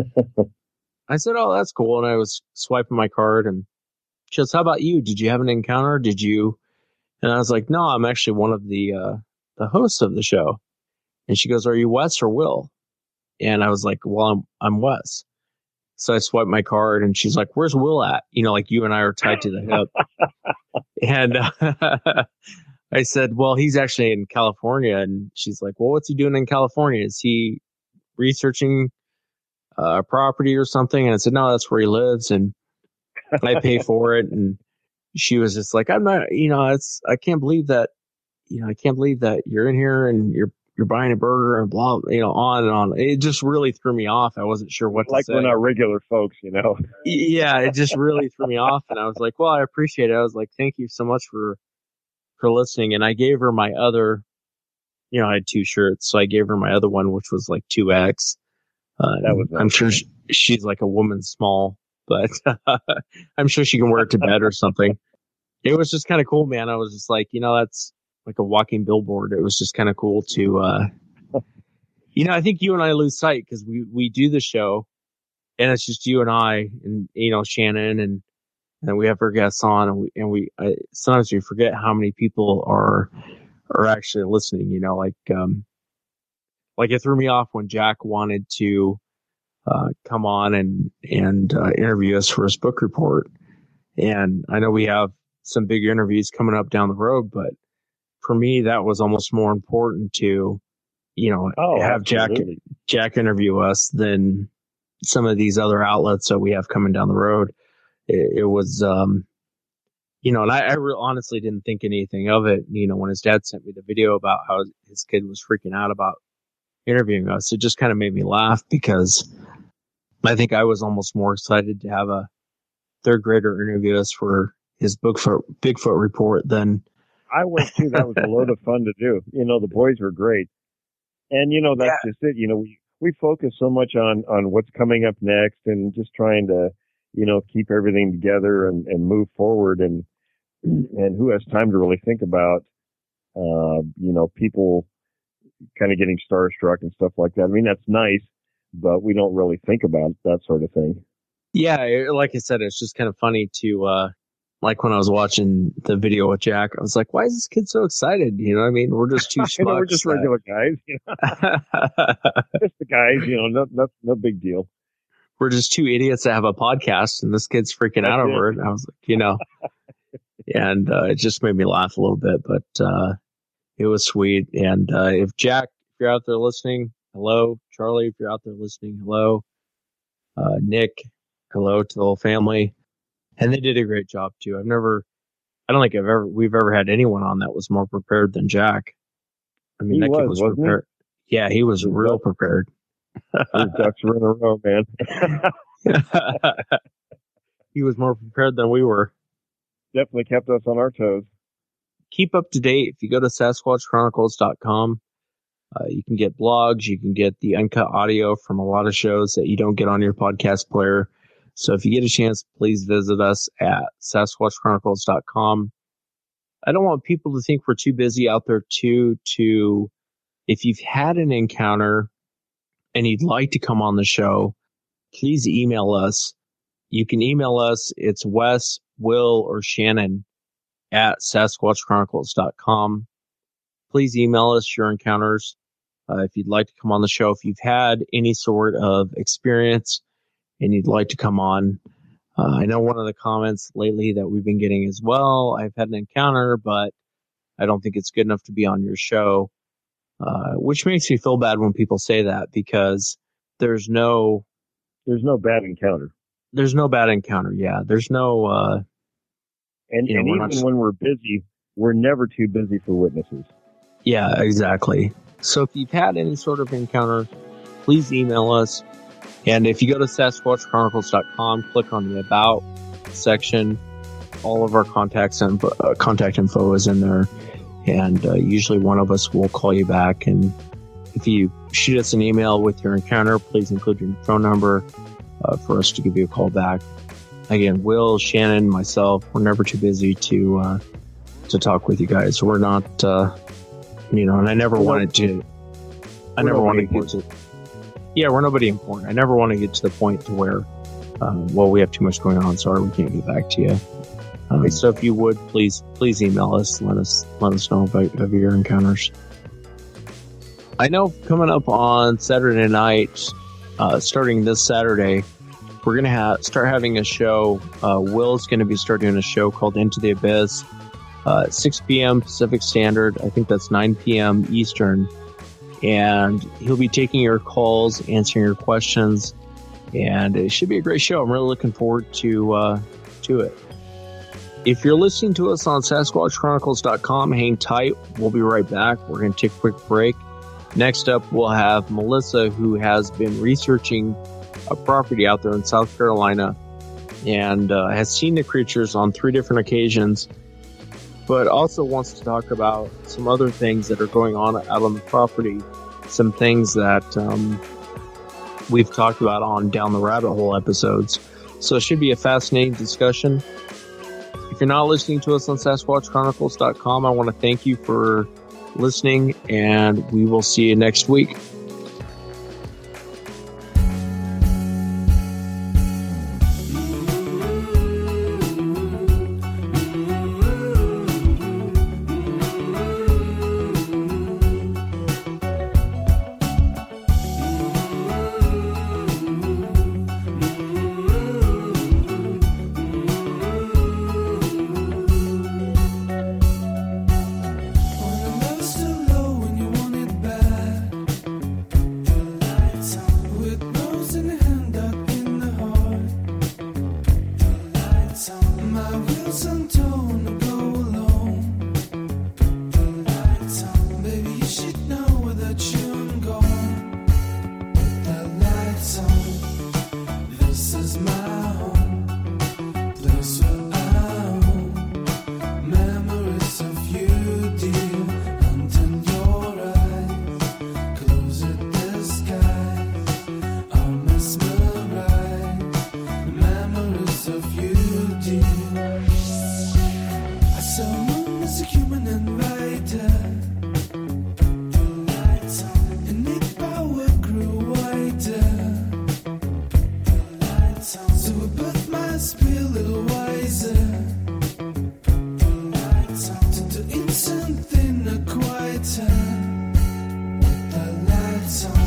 I said, oh, that's cool. And I was swiping my card and she goes, how about you? Did you have an encounter? Did you? And I was like, no, I'm actually one of the, uh, the hosts of the show. And she goes, are you Wes or Will? And I was like, well, I'm, I'm Wes. So I swiped my card and she's like, where's Will at? You know, like you and I are tied to the hip. And, uh, I said, well, he's actually in California. And she's like, well, what's he doing in California? Is he researching uh, a property or something? And I said, no, that's where he lives. And I pay for it. And she was just like, I'm not, you know, it's, I can't believe that, you know, I can't believe that you're in here and you're, you're buying a burger and blah, you know, on and on. It just really threw me off. I wasn't sure what like to say. We're not regular folks, you know? Yeah, it just really threw me off. And I was like, well, I appreciate it. I was like, thank you so much for, for listening. And I gave her my other, you know, I had two shirts. So I gave her my other one, which was like two X. Uh, that was I'm sure she, she's like a woman small, but uh, I'm sure she can wear it to bed or something. It was just kind of cool, man. I was just like, you know, that's like a walking billboard. It was just kind of cool to, uh, you know, I think you and I lose sight because we, we do the show and it's just you and I and, you know, Shannon and, and we have our guests on and we, and we, I, sometimes we forget how many people are, are actually listening, you know, like, um, like it threw me off when Jack wanted to, uh, come on and, and, uh, interview us for his book report. And I know we have some big interviews coming up down the road, but for me, that was almost more important to, you know, oh, have absolutely. Jack, Jack interview us than some of these other outlets that we have coming down the road. It, it was, um, you know, and I, I re- honestly didn't think anything of it. You know, when his dad sent me the video about how his kid was freaking out about interviewing us, it just kind of made me laugh because I think I was almost more excited to have a third grader interview us for his Bigfoot, Bigfoot report than I went too. That was a load of fun to do. You know, the boys were great. And, you know, that's yeah. just it. You know, we, we focus so much on, on what's coming up next and just trying to, you know, keep everything together and, and move forward. And, and who has time to really think about, uh, you know, people kind of getting starstruck and stuff like that. I mean, that's nice, but we don't really think about that sort of thing. Yeah. it- Like I said, it's just kind of funny to, uh, like when I was watching the video with Jack, I was like, why is this kid so excited? You know what I mean? We're just two You know, schmucks. we're just regular guys, you know, that- just the guys, you know, no, no, no big deal. We're just two idiots that have a podcast, and this kid's freaking out That's over it. And I was like, you know, and uh, it just made me laugh a little bit, but uh, it was sweet. And uh, if Jack, if you're out there listening, hello. Charlie, if you're out there listening, hello. Uh, Nick, hello to the whole family. And they did a great job too. I've never, I don't think I've ever, we've ever had anyone on that was more prepared than Jack. I mean, He that kid was, was wasn't he? prepared. Yeah, he was He was. real prepared. Those ducks were in a row, man. He was more prepared than we were. Definitely kept us on our toes. Keep up to date. If you go to Sasquatch Chronicles dot com, uh, you can get blogs. You can get the uncut audio from a lot of shows that you don't get on your podcast player. So if you get a chance, please visit us at Sasquatch Chronicles dot com. I don't want people to think we're too busy out there too, to, if you've had an encounter and you'd like to come on the show, please email us. You can email us. It's Wes, Will, or Shannon at Sasquatch Chronicles dot com. Please email us your encounters. Uh, if you'd like to come on the show, if you've had any sort of experience and you'd like to come on. Uh, I know one of the comments lately that we've been getting as well, I've had an encounter, but I don't think it's good enough to be on your show, uh, which makes me feel bad when people say that, because there's no, There's no bad encounter. there's no bad encounter. Yeah. There's no, uh, And, You know, and we're even not- when we're busy, we're never too busy for witnesses. yeah, exactly. So if you've had any sort of encounter, please email us. And if you go to Sasquatch Chronicles dot com, click on the About section. All of our contacts and uh, contact info is in there. And uh, usually one of us will call you back. And if you shoot us an email with your encounter, please include your phone number uh, for us to give you a call back. Again, Will, Shannon, myself, we're never too busy to uh, to talk with you guys. We're not, uh, you know, and I never We're wanted to. I we're never want to nobody get to. Yeah, we're nobody important. I never want to get to the point to where, um, well, we have too much going on. Sorry, we can't get back to you. Um, so if you would, please, please email us. Let us let us know about of your encounters. I know coming up on Saturday night, uh, starting this Saturday, we're gonna ha- start having a show. Uh, Will's gonna be starting a show called Into the Abyss, uh, six p.m. Pacific Standard. I think that's nine p.m. Eastern. And he'll be taking your calls, answering your questions, and it should be a great show. I'm really looking forward to uh, to it. If you're listening to us on Sasquatch Chronicles dot com, hang tight. We'll be right back. We're going to take a quick break. Next up, we'll have Melissa, who has been researching a property out there in South Carolina and uh, has seen the creatures on three different occasions, but also wants to talk about some other things that are going on out on the property, some things that um, we've talked about on Down the Rabbit Hole episodes. So it should be a fascinating discussion. If you're not listening to us on Sasquatch Chronicles dot com, I want to thank you for listening, and we will see you next week. it's